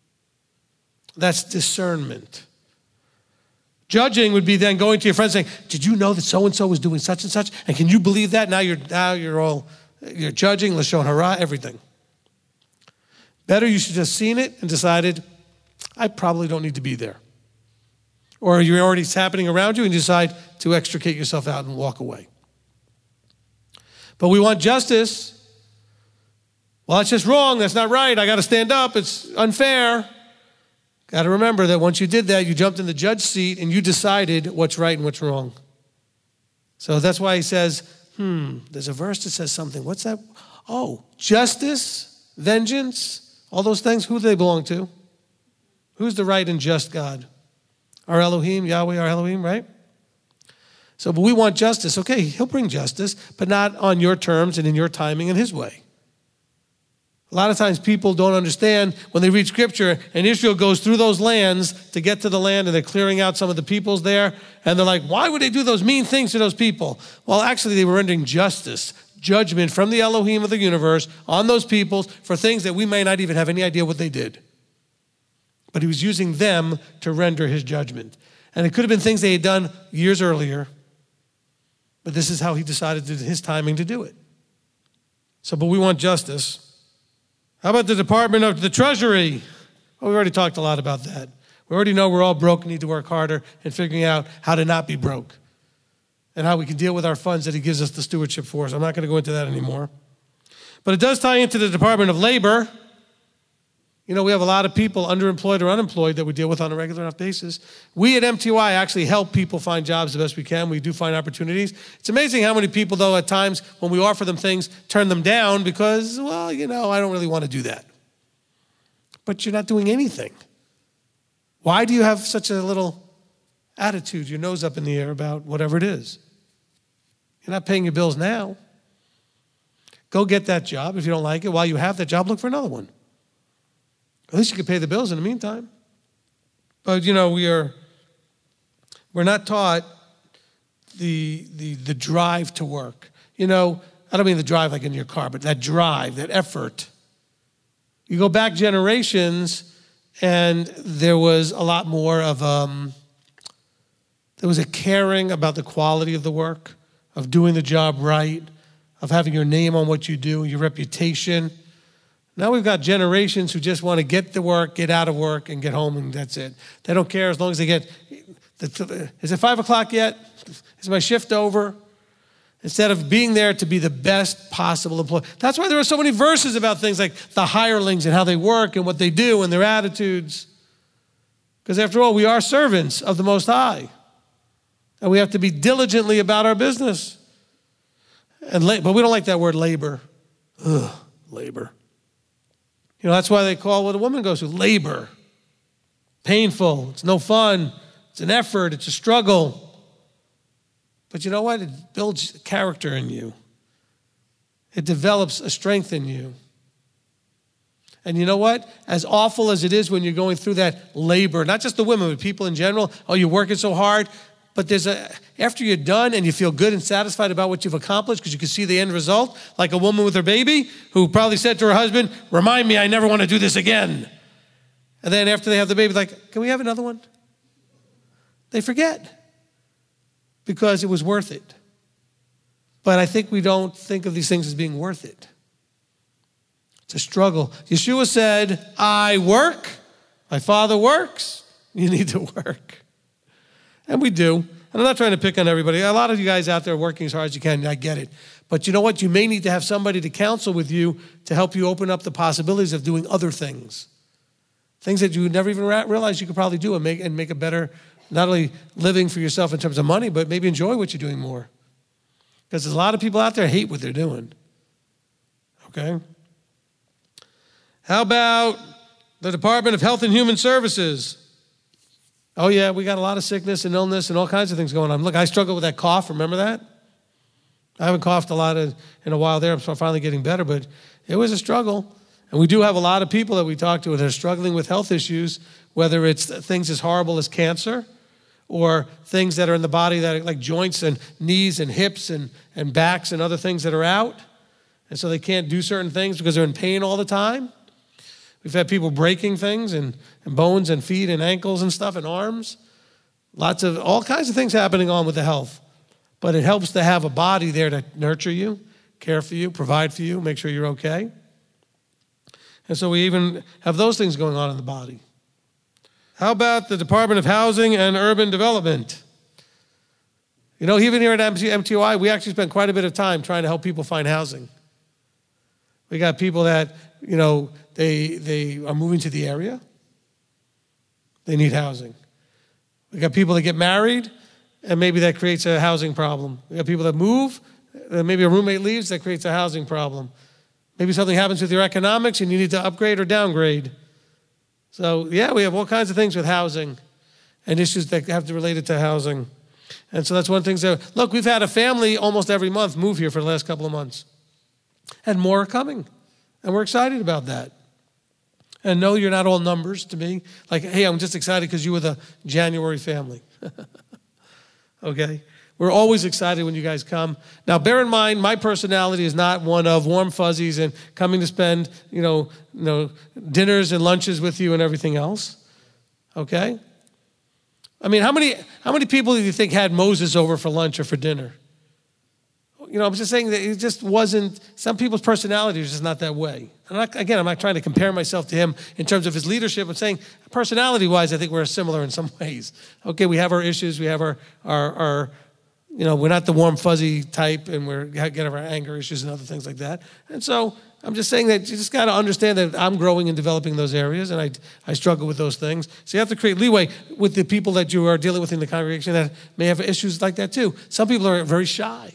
That's discernment. Judging would be then going to your friend saying, did you know that so-and-so was doing such and such? And can you believe that? Now you're now you're all, you're judging, Lashon Hara, everything. Better you should have seen it and decided, I probably don't need to be there. Or you're already it's happening around you and you decide to extricate yourself out and walk away. But we want justice. Well, that's just wrong. That's not right. I got to stand up. It's unfair. Got to remember that once you did that, you jumped in the judge seat and you decided what's right and what's wrong. So that's why he says, hmm, there's a verse that says something. What's that? Oh, justice, vengeance, all those things, who do they belong to? Who's the right and just God? Our Elohim, Yahweh, our Elohim, right? So, but we want justice. Okay, he'll bring justice, but not on your terms and in your timing and his way. A lot of times people don't understand when they read Scripture and Israel goes through those lands to get to the land and they're clearing out some of the peoples there. And they're like, why would they do those mean things to those people? Well, actually, they were rendering justice, judgment from the Elohim of the universe on those peoples for things that we may not even have any idea what they did. But he was using them to render his judgment. And it could have been things they had done years earlier. But this is how he decided to, his timing to do it. So, but we want justice. How about the Department of the Treasury? Well, we already talked a lot about that. We already know we're all broke and need to work harder in figuring out how to not be broke and how we can deal with our funds that he gives us the stewardship for. So I'm not going to go into that anymore. But it does tie into the Department of Labor. You know, we have a lot of people underemployed or unemployed that we deal with on a regular enough basis. We at M T Y actually help people find jobs the best we can. We do find opportunities. It's amazing how many people, though, at times when we offer them things, turn them down because, well, you know, I don't really want to do that. But you're not doing anything. Why do you have such a little attitude, your nose up in the air about whatever it is? You're not paying your bills now. Go get that job. If you don't like it, while you have that job, look for another one. At least you can pay the bills in the meantime. But, you know, we are, we're not taught the, the, the drive to work. You know, I don't mean the drive like in your car, but that drive, that effort. You go back generations, and there was a lot more of, um, there was a caring about the quality of the work, of doing the job right, of having your name on what you do, your reputation. Now we've got generations who just want to get to work, get out of work, and get home, and that's it. They don't care as long as they get Is it five o'clock yet? Is my shift over? Instead of being there to be the best possible employee. That's why there are so many verses about things like the hirelings and how they work and what they do and their attitudes. Because after all, we are servants of the Most High. And we have to be diligently about our business. And la- But we don't like that word labor. Ugh, labor. You know, that's why they call what a woman goes through labor. Painful. It's no fun. It's an effort. It's a struggle. But you know what? It builds character in you. It develops a strength in you. And you know what? As awful as it is when you're going through that labor, not just the women, but people in general, oh, you're working so hard, but there's a, after you're done and you feel good and satisfied about what you've accomplished because you can see the end result, like a woman with her baby who probably said to her husband, remind me I never want to do this again. And then after they have the baby, like, can we have another one? They forget. Because it was worth it. But I think we don't think of these things as being worth it. It's a struggle. Yeshua said, I work, my Father works, you need to work. And we do. And I'm not trying to pick on everybody. A lot of you guys out there are working as hard as you can, I get it. But you know what? You may need to have somebody to counsel with you to help you open up the possibilities of doing other things. Things that you would never even realize you could probably do and make, and make a better not only living for yourself in terms of money, but maybe enjoy what you're doing more. Because there's a lot of people out there hate what they're doing. Okay? How about the Department of Health and Human Services? Oh, yeah, we got a lot of sickness and illness and all kinds of things going on. Look, I struggle with that cough. Remember that? I haven't coughed a lot in a while there. I'm finally getting better, but it was a struggle. And we do have a lot of people that we talk to that are struggling with health issues, whether it's things as horrible as cancer, or things that are in the body that are like joints and knees and hips and, and backs and other things that are out. And so they can't do certain things because they're in pain all the time. We've had people breaking things and, and bones and feet and ankles and stuff and arms. Lots of, all kinds of things happening on with the health. But it helps to have a body there to nurture you, care for you, provide for you, make sure you're okay. And so we even have those things going on in the body. How about the Department of Housing and Urban Development? You know, even here at M T O I, we actually spend quite a bit of time trying to help people find housing. We got people that, you know, they they are moving to the area. They need housing. We got people that get married, and maybe that creates a housing problem. We got people that move, and maybe a roommate leaves, that creates a housing problem. Maybe something happens with your economics, and you need to upgrade or downgrade. So, yeah, we have all kinds of things with housing and issues that have to relate it to housing. And so that's one thing. So, look, we've had a family almost every month move here for the last couple of months. And more are coming. And we're excited about that. And no, you're not all numbers to me. Like, hey, I'm just excited because you were the January family. Okay? We're always excited when you guys come. Now, bear in mind, my personality is not one of warm fuzzies and coming to spend, you know, you know, dinners and lunches with you and everything else. Okay? I mean, how many how many people do you think had Moses over for lunch or for dinner? You know, I'm just saying that it just wasn't, some people's personality is just not that way. I'm not, again, I'm not trying to compare myself to him in terms of his leadership. I'm saying personality-wise, I think we're similar in some ways. Okay, we have our issues, we have our our our You know, we're not the warm, fuzzy type, and we're get our anger issues and other things like that. And so I'm just saying that you just got to understand that I'm growing and developing those areas, and I, I struggle with those things. So you have to create leeway with the people that you are dealing with in the congregation that may have issues like that too. Some people are very shy.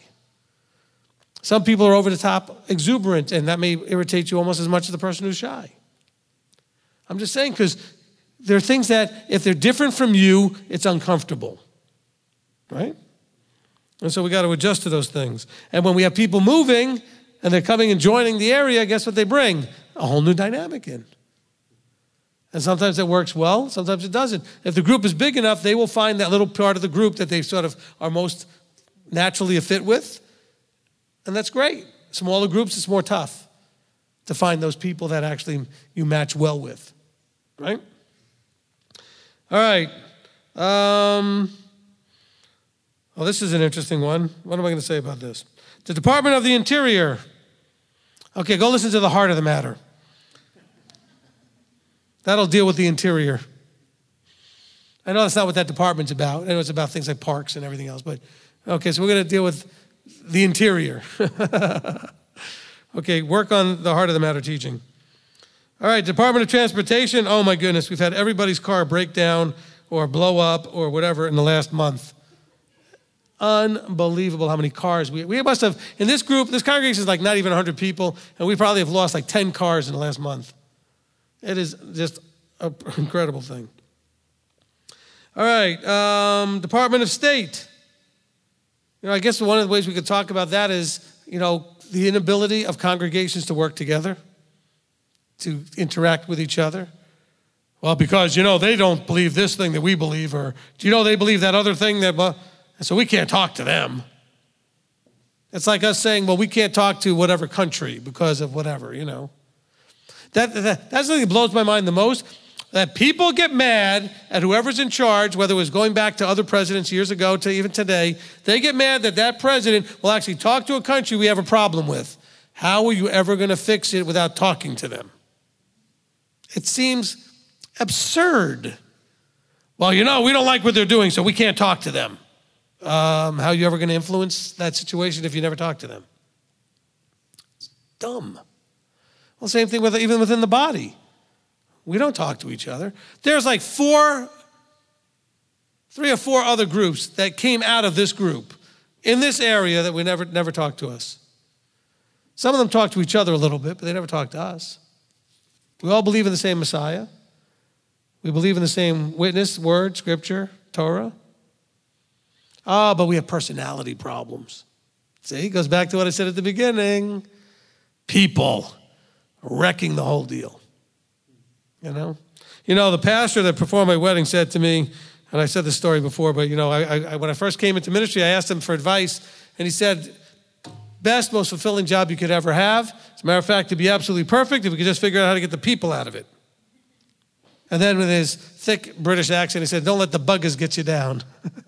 Some people are over the top exuberant, and that may irritate you almost as much as the person who's shy. I'm just saying because there are things that if they're different from you, it's uncomfortable, right? And so we got to adjust to those things. And when we have people moving and they're coming and joining the area, guess what they bring? A whole new dynamic in. And sometimes it works well, sometimes it doesn't. If the group is big enough, they will find that little part of the group that they sort of are most naturally a fit with. And that's great. Smaller groups, it's more tough to find those people that actually you match well with. Right? All right. Um... Well, this is an interesting one. What am I going to say about this? The Department of the Interior. Okay, go listen to the heart of the matter. That'll deal with the interior. I know that's not what that department's about. I know it's about things like parks and everything else, but okay, so we're going to deal with the interior. Okay, work on the heart of the matter teaching. All right, Department of Transportation. Oh my goodness, we've had everybody's car break down or blow up or whatever in the last month. Unbelievable how many cars. We, we must have, in this group, this congregation is like not even one hundred people, and we probably have lost like ten cars in the last month. It is just an incredible thing. All right, um, Department of State. You know, I guess one of the ways we could talk about that is, you know, the inability of congregations to work together, to interact with each other. Well, because, you know, they don't believe this thing that we believe, or do you know they believe that other thing that, well, so we can't talk to them. It's like us saying, well, we can't talk to whatever country because of whatever, you know. That, that That's the thing that blows my mind the most, that people get mad at whoever's in charge, whether it was going back to other presidents years ago to even today. They get mad that that president will actually talk to a country we have a problem with. How are you ever going to fix it without talking to them? It seems absurd. Well, you know, we don't like what they're doing, so we can't talk to them. Um, how are you ever going to influence that situation if you never talk to them? It's dumb. Well, same thing with even within the body. We don't talk to each other. There's like four, three or four other groups that came out of this group in this area that we never, never talked to us. Some of them talk to each other a little bit, but they never talk to us. We all believe in the same Messiah. We believe in the same witness, word, scripture, Torah. Ah, oh, but we have personality problems. See, it goes back to what I said at the beginning. People wrecking the whole deal. You know? You know, the pastor that performed my wedding said to me, and I said this story before, but, you know, I, I, when I first came into ministry, I asked him for advice, and he said, best, most fulfilling job you could ever have. As a matter of fact, to be absolutely perfect if we could just figure out how to get the people out of it. And then with his thick British accent, he said, don't let the buggers get you down.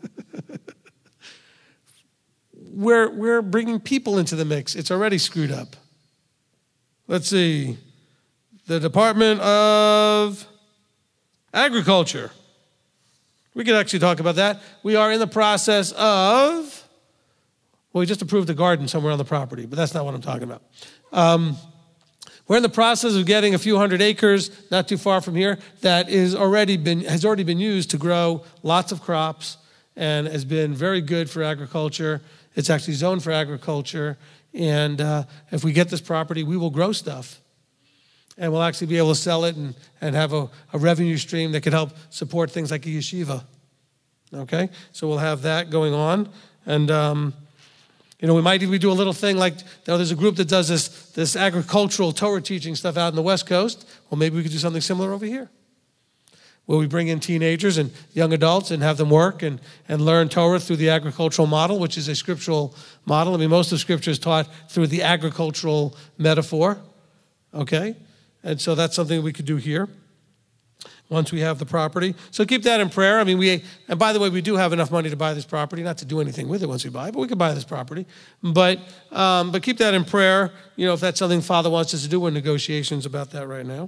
we're, we're bringing people into the mix. It's already screwed up. Let's see. The Department of Agriculture. We could actually talk about that. We are in the process of, well, we just approved a garden somewhere on the property, but that's not what I'm talking about. Um, we're in the process of getting a few hundred acres, not too far from here, that is already been has already been used to grow lots of crops and has been very good for agriculture. It's actually zoned for agriculture, and uh, if we get this property, we will grow stuff. And we'll actually be able to sell it and, and have a, a revenue stream that could help support things like a yeshiva. Okay? So we'll have that going on. And, um, you know, we might even do a little thing like, you know, there's a group that does this, this agricultural Torah teaching stuff out in the West Coast. Well, maybe we could do something similar over here, where we bring in teenagers and young adults and have them work and, and learn Torah through the agricultural model, which is a scriptural model. I mean, most of Scripture is taught through the agricultural metaphor. Okay? And so that's something we could do here once we have the property. So keep that in prayer. I mean, we, and by the way, we do have enough money to buy this property, not to do anything with it once we buy it, but we could buy this property. But, um, but keep that in prayer. You know, if that's something Father wants us to do, we're in negotiations about that right now.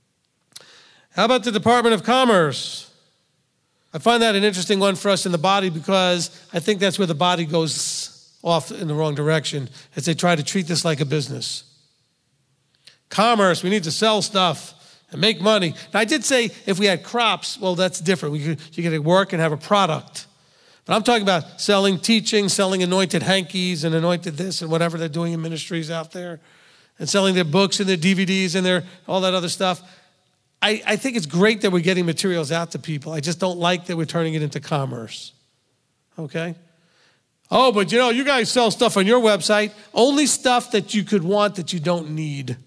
How about the Department of Commerce? I find that an interesting one for us in the body because I think that's where the body goes off in the wrong direction as they try to treat this like a business. Commerce, we need to sell stuff and make money. Now, I did say if we had crops, well, that's different. We could, you could work and have a product. But I'm talking about selling teaching, selling anointed hankies and anointed this and whatever they're doing in ministries out there, and selling their books and their D V Ds and their all that other stuff. I, I think it's great that we're getting materials out to people. I just don't like that we're turning it into commerce. Okay? Oh, but you know, you guys sell stuff on your website, only stuff that you could want that you don't need.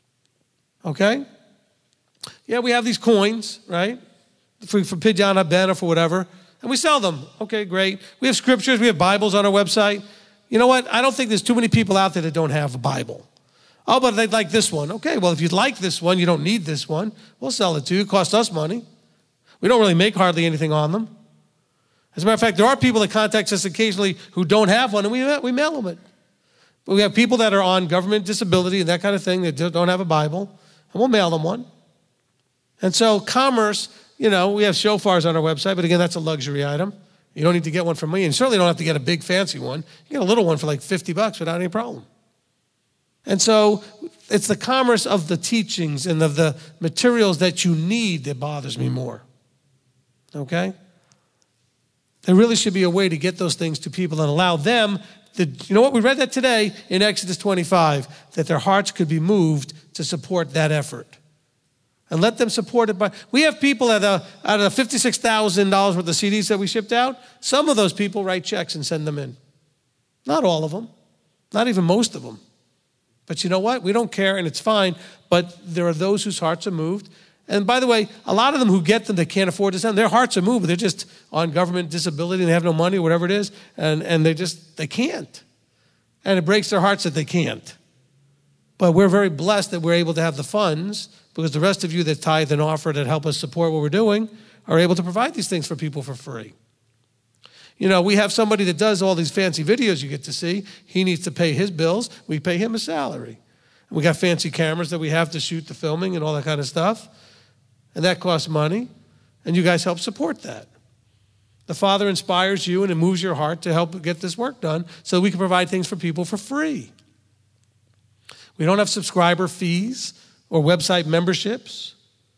Okay? Yeah, we have these coins, right? For, for Pidyon HaBen or for whatever. And we sell them. Okay, great. We have scriptures. We have Bibles on our website. You know what? I don't think there's too many people out there that don't have a Bible. Oh, but they'd like this one. Okay, well, if you'd like this one, you don't need this one. We'll sell it to you. It costs us money. We don't really make hardly anything on them. As a matter of fact, there are people that contact us occasionally who don't have one, and we, we mail them it. But we have people that are on government disability and that kind of thing that don't have a Bible. And we'll mail them one. And so commerce, you know, we have shofars on our website, but again, that's a luxury item. You don't need to get one from me, and you certainly don't have to get a big fancy one. You get a little one for like fifty bucks without any problem. And so it's the commerce of the teachings and of the materials that you need that bothers me more. Okay? There really should be a way to get those things to people and allow them, to, you know what, we read that today in Exodus twenty-five, that their hearts could be moved to support that effort. And let them support it by, we have people at a, out of the fifty-six thousand dollars worth of C Ds that we shipped out, some of those people write checks and send them in. Not all of them, not even most of them. But you know what? We don't care and it's fine, but there are those whose hearts are moved. And by the way, a lot of them who get them, they can't afford to send, their hearts are moved. They're just on government disability and they have no money or whatever it is, and, and they just, they can't. And it breaks their hearts that they can't. But we're very blessed that we're able to have the funds, because the rest of you that tithe and offer that help us support what we're doing are able to provide these things for people for free. You know, we have somebody that does all these fancy videos you get to see. He needs to pay his bills. We pay him a salary. And we got fancy cameras that we have to shoot the filming and all that kind of stuff. And that costs money. And you guys help support that. The Father inspires you and it moves your heart to help get this work done so we can provide things for people for free. We don't have subscriber fees or website memberships.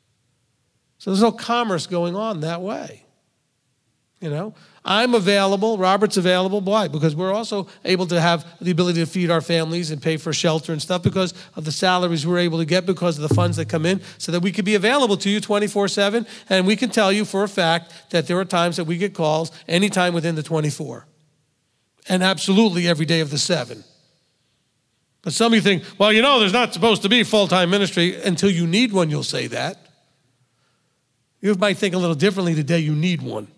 So there's no commerce going on that way. You know, I'm available, Robert's available. Why? Because we're also able to have the ability to feed our families and pay for shelter and stuff because of the salaries we're able to get because of the funds that come in so that we can be available to you twenty-four seven. And we can tell you for a fact that there are times that we get calls anytime within the twenty-four. And absolutely every day of the seven. But some of you think, well, you know, there's not supposed to be full-time ministry. Until you need one, you'll say that. You might think a little differently the day you need one.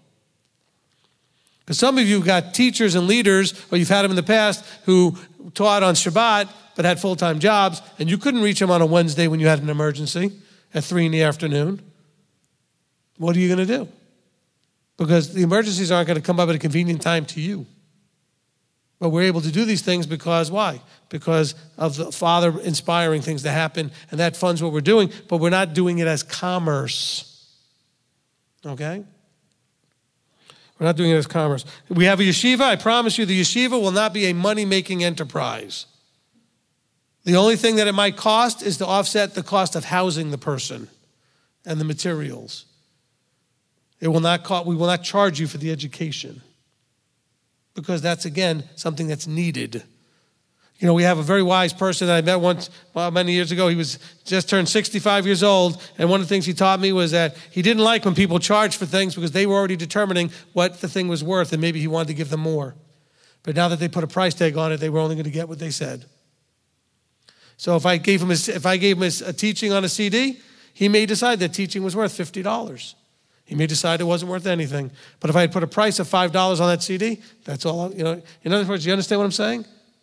Because some of you have got teachers and leaders, or you've had them in the past, who taught on Shabbat but had full-time jobs, and you couldn't reach them on a Wednesday when you had an emergency at three in the afternoon. What are you going to do? Because the emergencies aren't going to come up at a convenient time to you. But we're able to do these things because, why? Because of the Father inspiring things to happen, and that funds what we're doing, but we're not doing it as commerce. Okay? We're not doing it as commerce. We have a yeshiva. I promise you the yeshiva will not be a money-making enterprise. The only thing that it might cost is to offset the cost of housing the person and the materials. It will not cost, we will not charge you for the education. Because that's, again, something that's needed. You know, we have a very wise person that I met once, well, many years ago. He was just turned sixty-five years old, and one of the things he taught me was that he didn't like when people charged for things because they were already determining what the thing was worth, and maybe he wanted to give them more. But now that they put a price tag on it, they were only going to get what they said. So if I gave him a, if I gave him a, a teaching on a C D, he may decide that teaching was worth fifty dollars. He may decide it wasn't worth anything. But if I had put a price of five dollars on that C D, that's all, you know. In other words, you understand what I'm saying?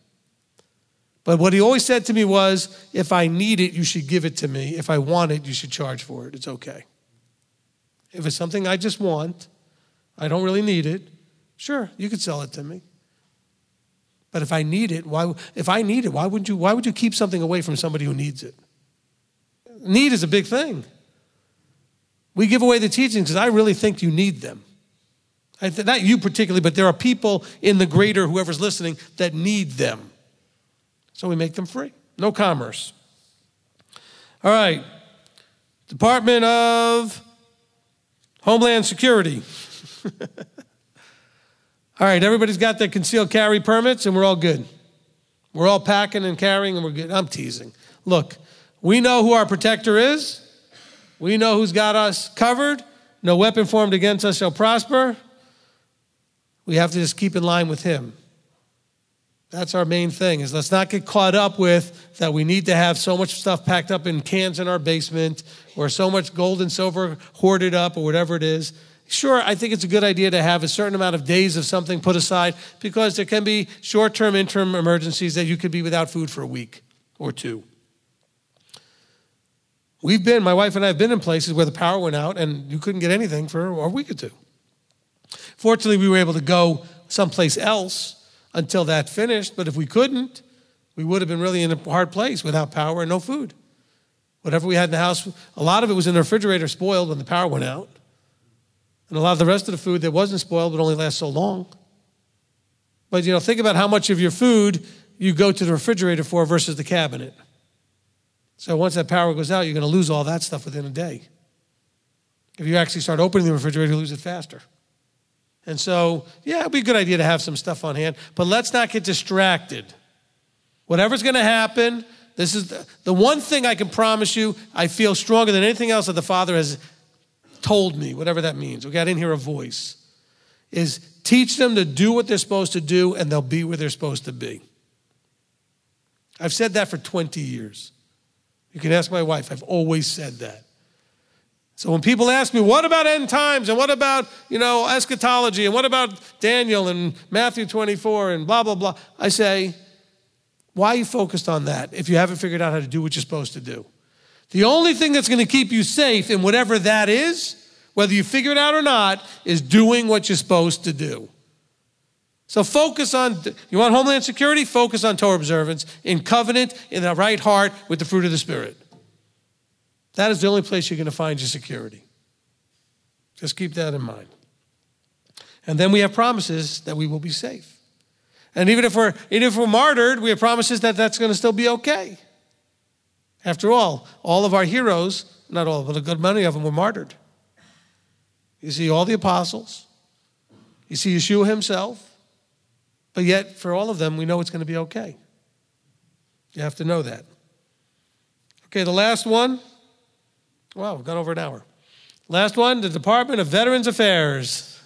But what he always said to me was, if I need it, you should give it to me. If I want it, you should charge for it. It's okay. If it's something I just want, I don't really need it, sure, you could sell it to me. But if I need it, why, if I need it, why would you, why would you keep something away from somebody who needs it? Need is a big thing. We give away the teachings because I really think you need them. I th- not you particularly, but there are people in the greater, whoever's listening, that need them. So we make them free. No commerce. All right. Department of Homeland Security. All right, everybody's got their concealed carry permits, and we're all good. We're all packing and carrying, and we're good. I'm teasing. Look, we know who our protector is. We know who's got us covered. No weapon formed against us shall prosper. We have to just keep in line with him. That's our main thing, is let's not get caught up with that we need to have so much stuff packed up in cans in our basement or so much gold and silver hoarded up or whatever it is. Sure, I think it's a good idea to have a certain amount of days of something put aside because there can be short-term, interim emergencies that you could be without food for a week or two. We've been, my wife and I have been in places where the power went out and you couldn't get anything for a week or two. Fortunately, we were able to go someplace else until that finished, but if we couldn't, we would have been really in a hard place without power and no food. Whatever we had in the house, a lot of it was in the refrigerator spoiled when the power went out. And a lot of the rest of the food that wasn't spoiled would only last so long. But, you know, think about how much of your food you go to the refrigerator for versus the cabinet. So once that power goes out, you're going to lose all that stuff within a day. If you actually start opening the refrigerator, you lose it faster. And so, yeah, it'd be a good idea to have some stuff on hand, but let's not get distracted. Whatever's going to happen, this is the, the one thing I can promise you, I feel stronger than anything else that the Father has told me, whatever that means. Okay, I didn't hear a voice. Is teach them to do what they're supposed to do, and they'll be where they're supposed to be. I've said that for twenty years. You can ask my wife. I've always said that. So when people ask me, what about end times, and what about, you know, eschatology, and what about Daniel and Matthew twenty-four and blah, blah, blah, I say, why are you focused on that if you haven't figured out how to do what you're supposed to do? The only thing that's going to keep you safe in whatever that is, whether you figure it out or not, is doing what you're supposed to do. So focus on, you want Homeland Security? Focus on Torah observance, in covenant, in the right heart, with the fruit of the Spirit. That is the only place you're going to find your security. Just keep that in mind. And then we have promises that we will be safe. And even if we're, even if we're martyred, we have promises that that's going to still be okay. After all, all of our heroes, not all, but a good many of them were martyred. You see all the apostles. You see Yeshua himself. But yet, for all of them, we know it's going to be okay. You have to know that. Okay, the last one. Wow, we've gone over an hour. Last one, the Department of Veterans Affairs.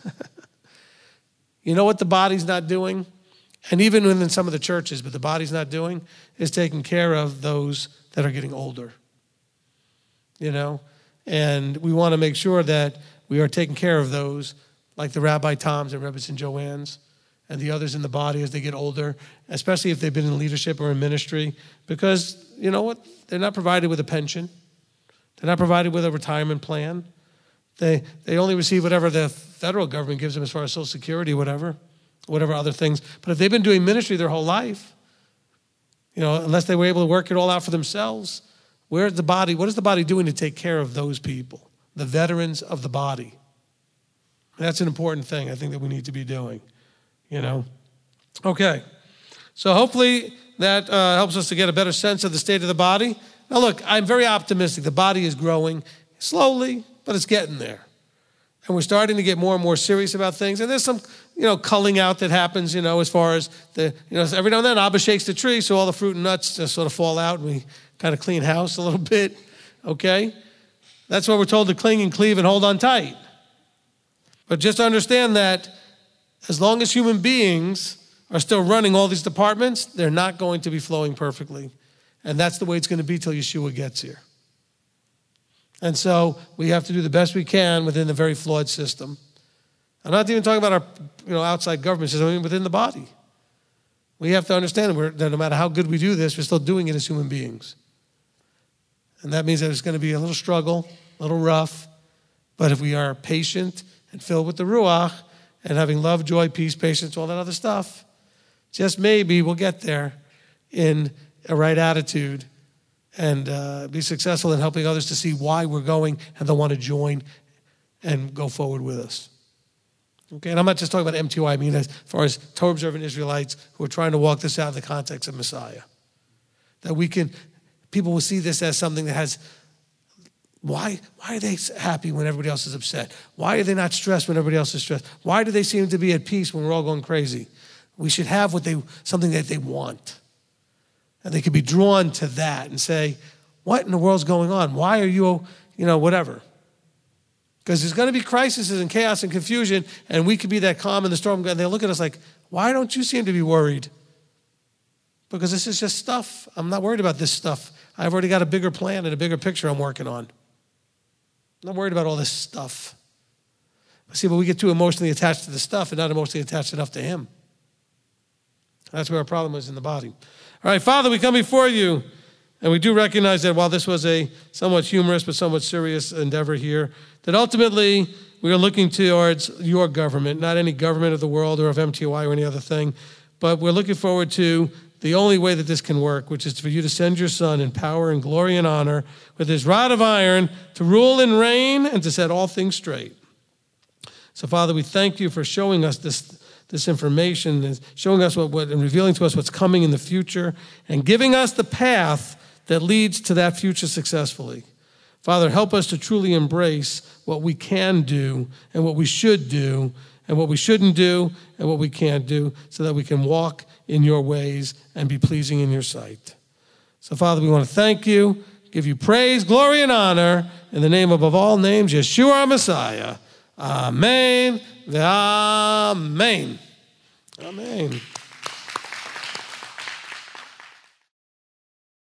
You know what the body's not doing? And even within some of the churches, but the body's not doing, is taking care of those that are getting older. You know? And we want to make sure that we are taking care of those, like the Rabbi Toms and Rebbes and Joannes, and the others in the body as they get older, especially if they've been in leadership or in ministry, because, you know what? They're not provided with a pension. They're not provided with a retirement plan. They they only receive whatever the federal government gives them as far as Social Security, whatever, whatever other things. But if they've been doing ministry their whole life, you know, unless they were able to work it all out for themselves, where's the body? What is the body doing to take care of those people, the veterans of the body? That's an important thing I think that we need to be doing, you know. Okay, so hopefully that uh, helps us to get a better sense of the state of the body. Now, look, I'm very optimistic. The body is growing slowly, but it's getting there. And we're starting to get more and more serious about things. And there's some, you know, culling out that happens, you know, as far as the, you know, every now and then Abba shakes the tree, so all the fruit and nuts just sort of fall out, and we kind of clean house a little bit, okay? That's what we're told to cling and cleave and hold on tight. But just understand that as long as human beings are still running all these departments, they're not going to be flowing perfectly. And that's the way it's going to be till Yeshua gets here. And so we have to do the best we can within the very flawed system. I'm not even talking about our, you know, outside government system, I mean within the body. We have to understand that no matter how good we do this, we're still doing it as human beings. And that means that it's going to be a little struggle, a little rough. But if we are patient and filled with the Ruach and having love, joy, peace, patience, all that other stuff, just maybe we'll get there in a right attitude and uh, be successful in helping others to see why we're going and they'll want to join and go forward with us. Okay, and I'm not just talking about M T Y, I mean as far as Torah-observant Israelites who are trying to walk this out in the context of Messiah. That we can, people will see this as something that has, why, why are they happy when everybody else is upset? Why are they not stressed when everybody else is stressed? Why do they seem to be at peace when we're all going crazy? We should have what they, something that they want. And they could be drawn to that and say, what in the world's going on? Why are you, you know, whatever. Because there's going to be crises and chaos and confusion, and we could be that calm in the storm, and they'll look at us like, why don't you seem to be worried? Because this is just stuff. I'm not worried about this stuff. I've already got a bigger plan and a bigger picture I'm working on. I'm not worried about all this stuff. But see, but we get too emotionally attached to the stuff and not emotionally attached enough to him. That's where our problem is in the body. All right, Father, we come before you, and we do recognize that while this was a somewhat humorous but somewhat serious endeavor here, that ultimately we are looking towards your government, not any government of the world or of M T Y or any other thing, but we're looking forward to the only way that this can work, which is for you to send your Son in power and glory and honor with his rod of iron to rule and reign and to set all things straight. So, Father, we thank you for showing us this, this information, and showing us what, what, and revealing to us what's coming in the future, and giving us the path that leads to that future successfully. Father, help us to truly embrace what we can do and what we should do and what we shouldn't do and what we can't do, so that we can walk in your ways and be pleasing in your sight. So, Father, we want to thank you, give you praise, glory, and honor in the name above all names, Yeshua our Messiah. Amen. Amen. Amen.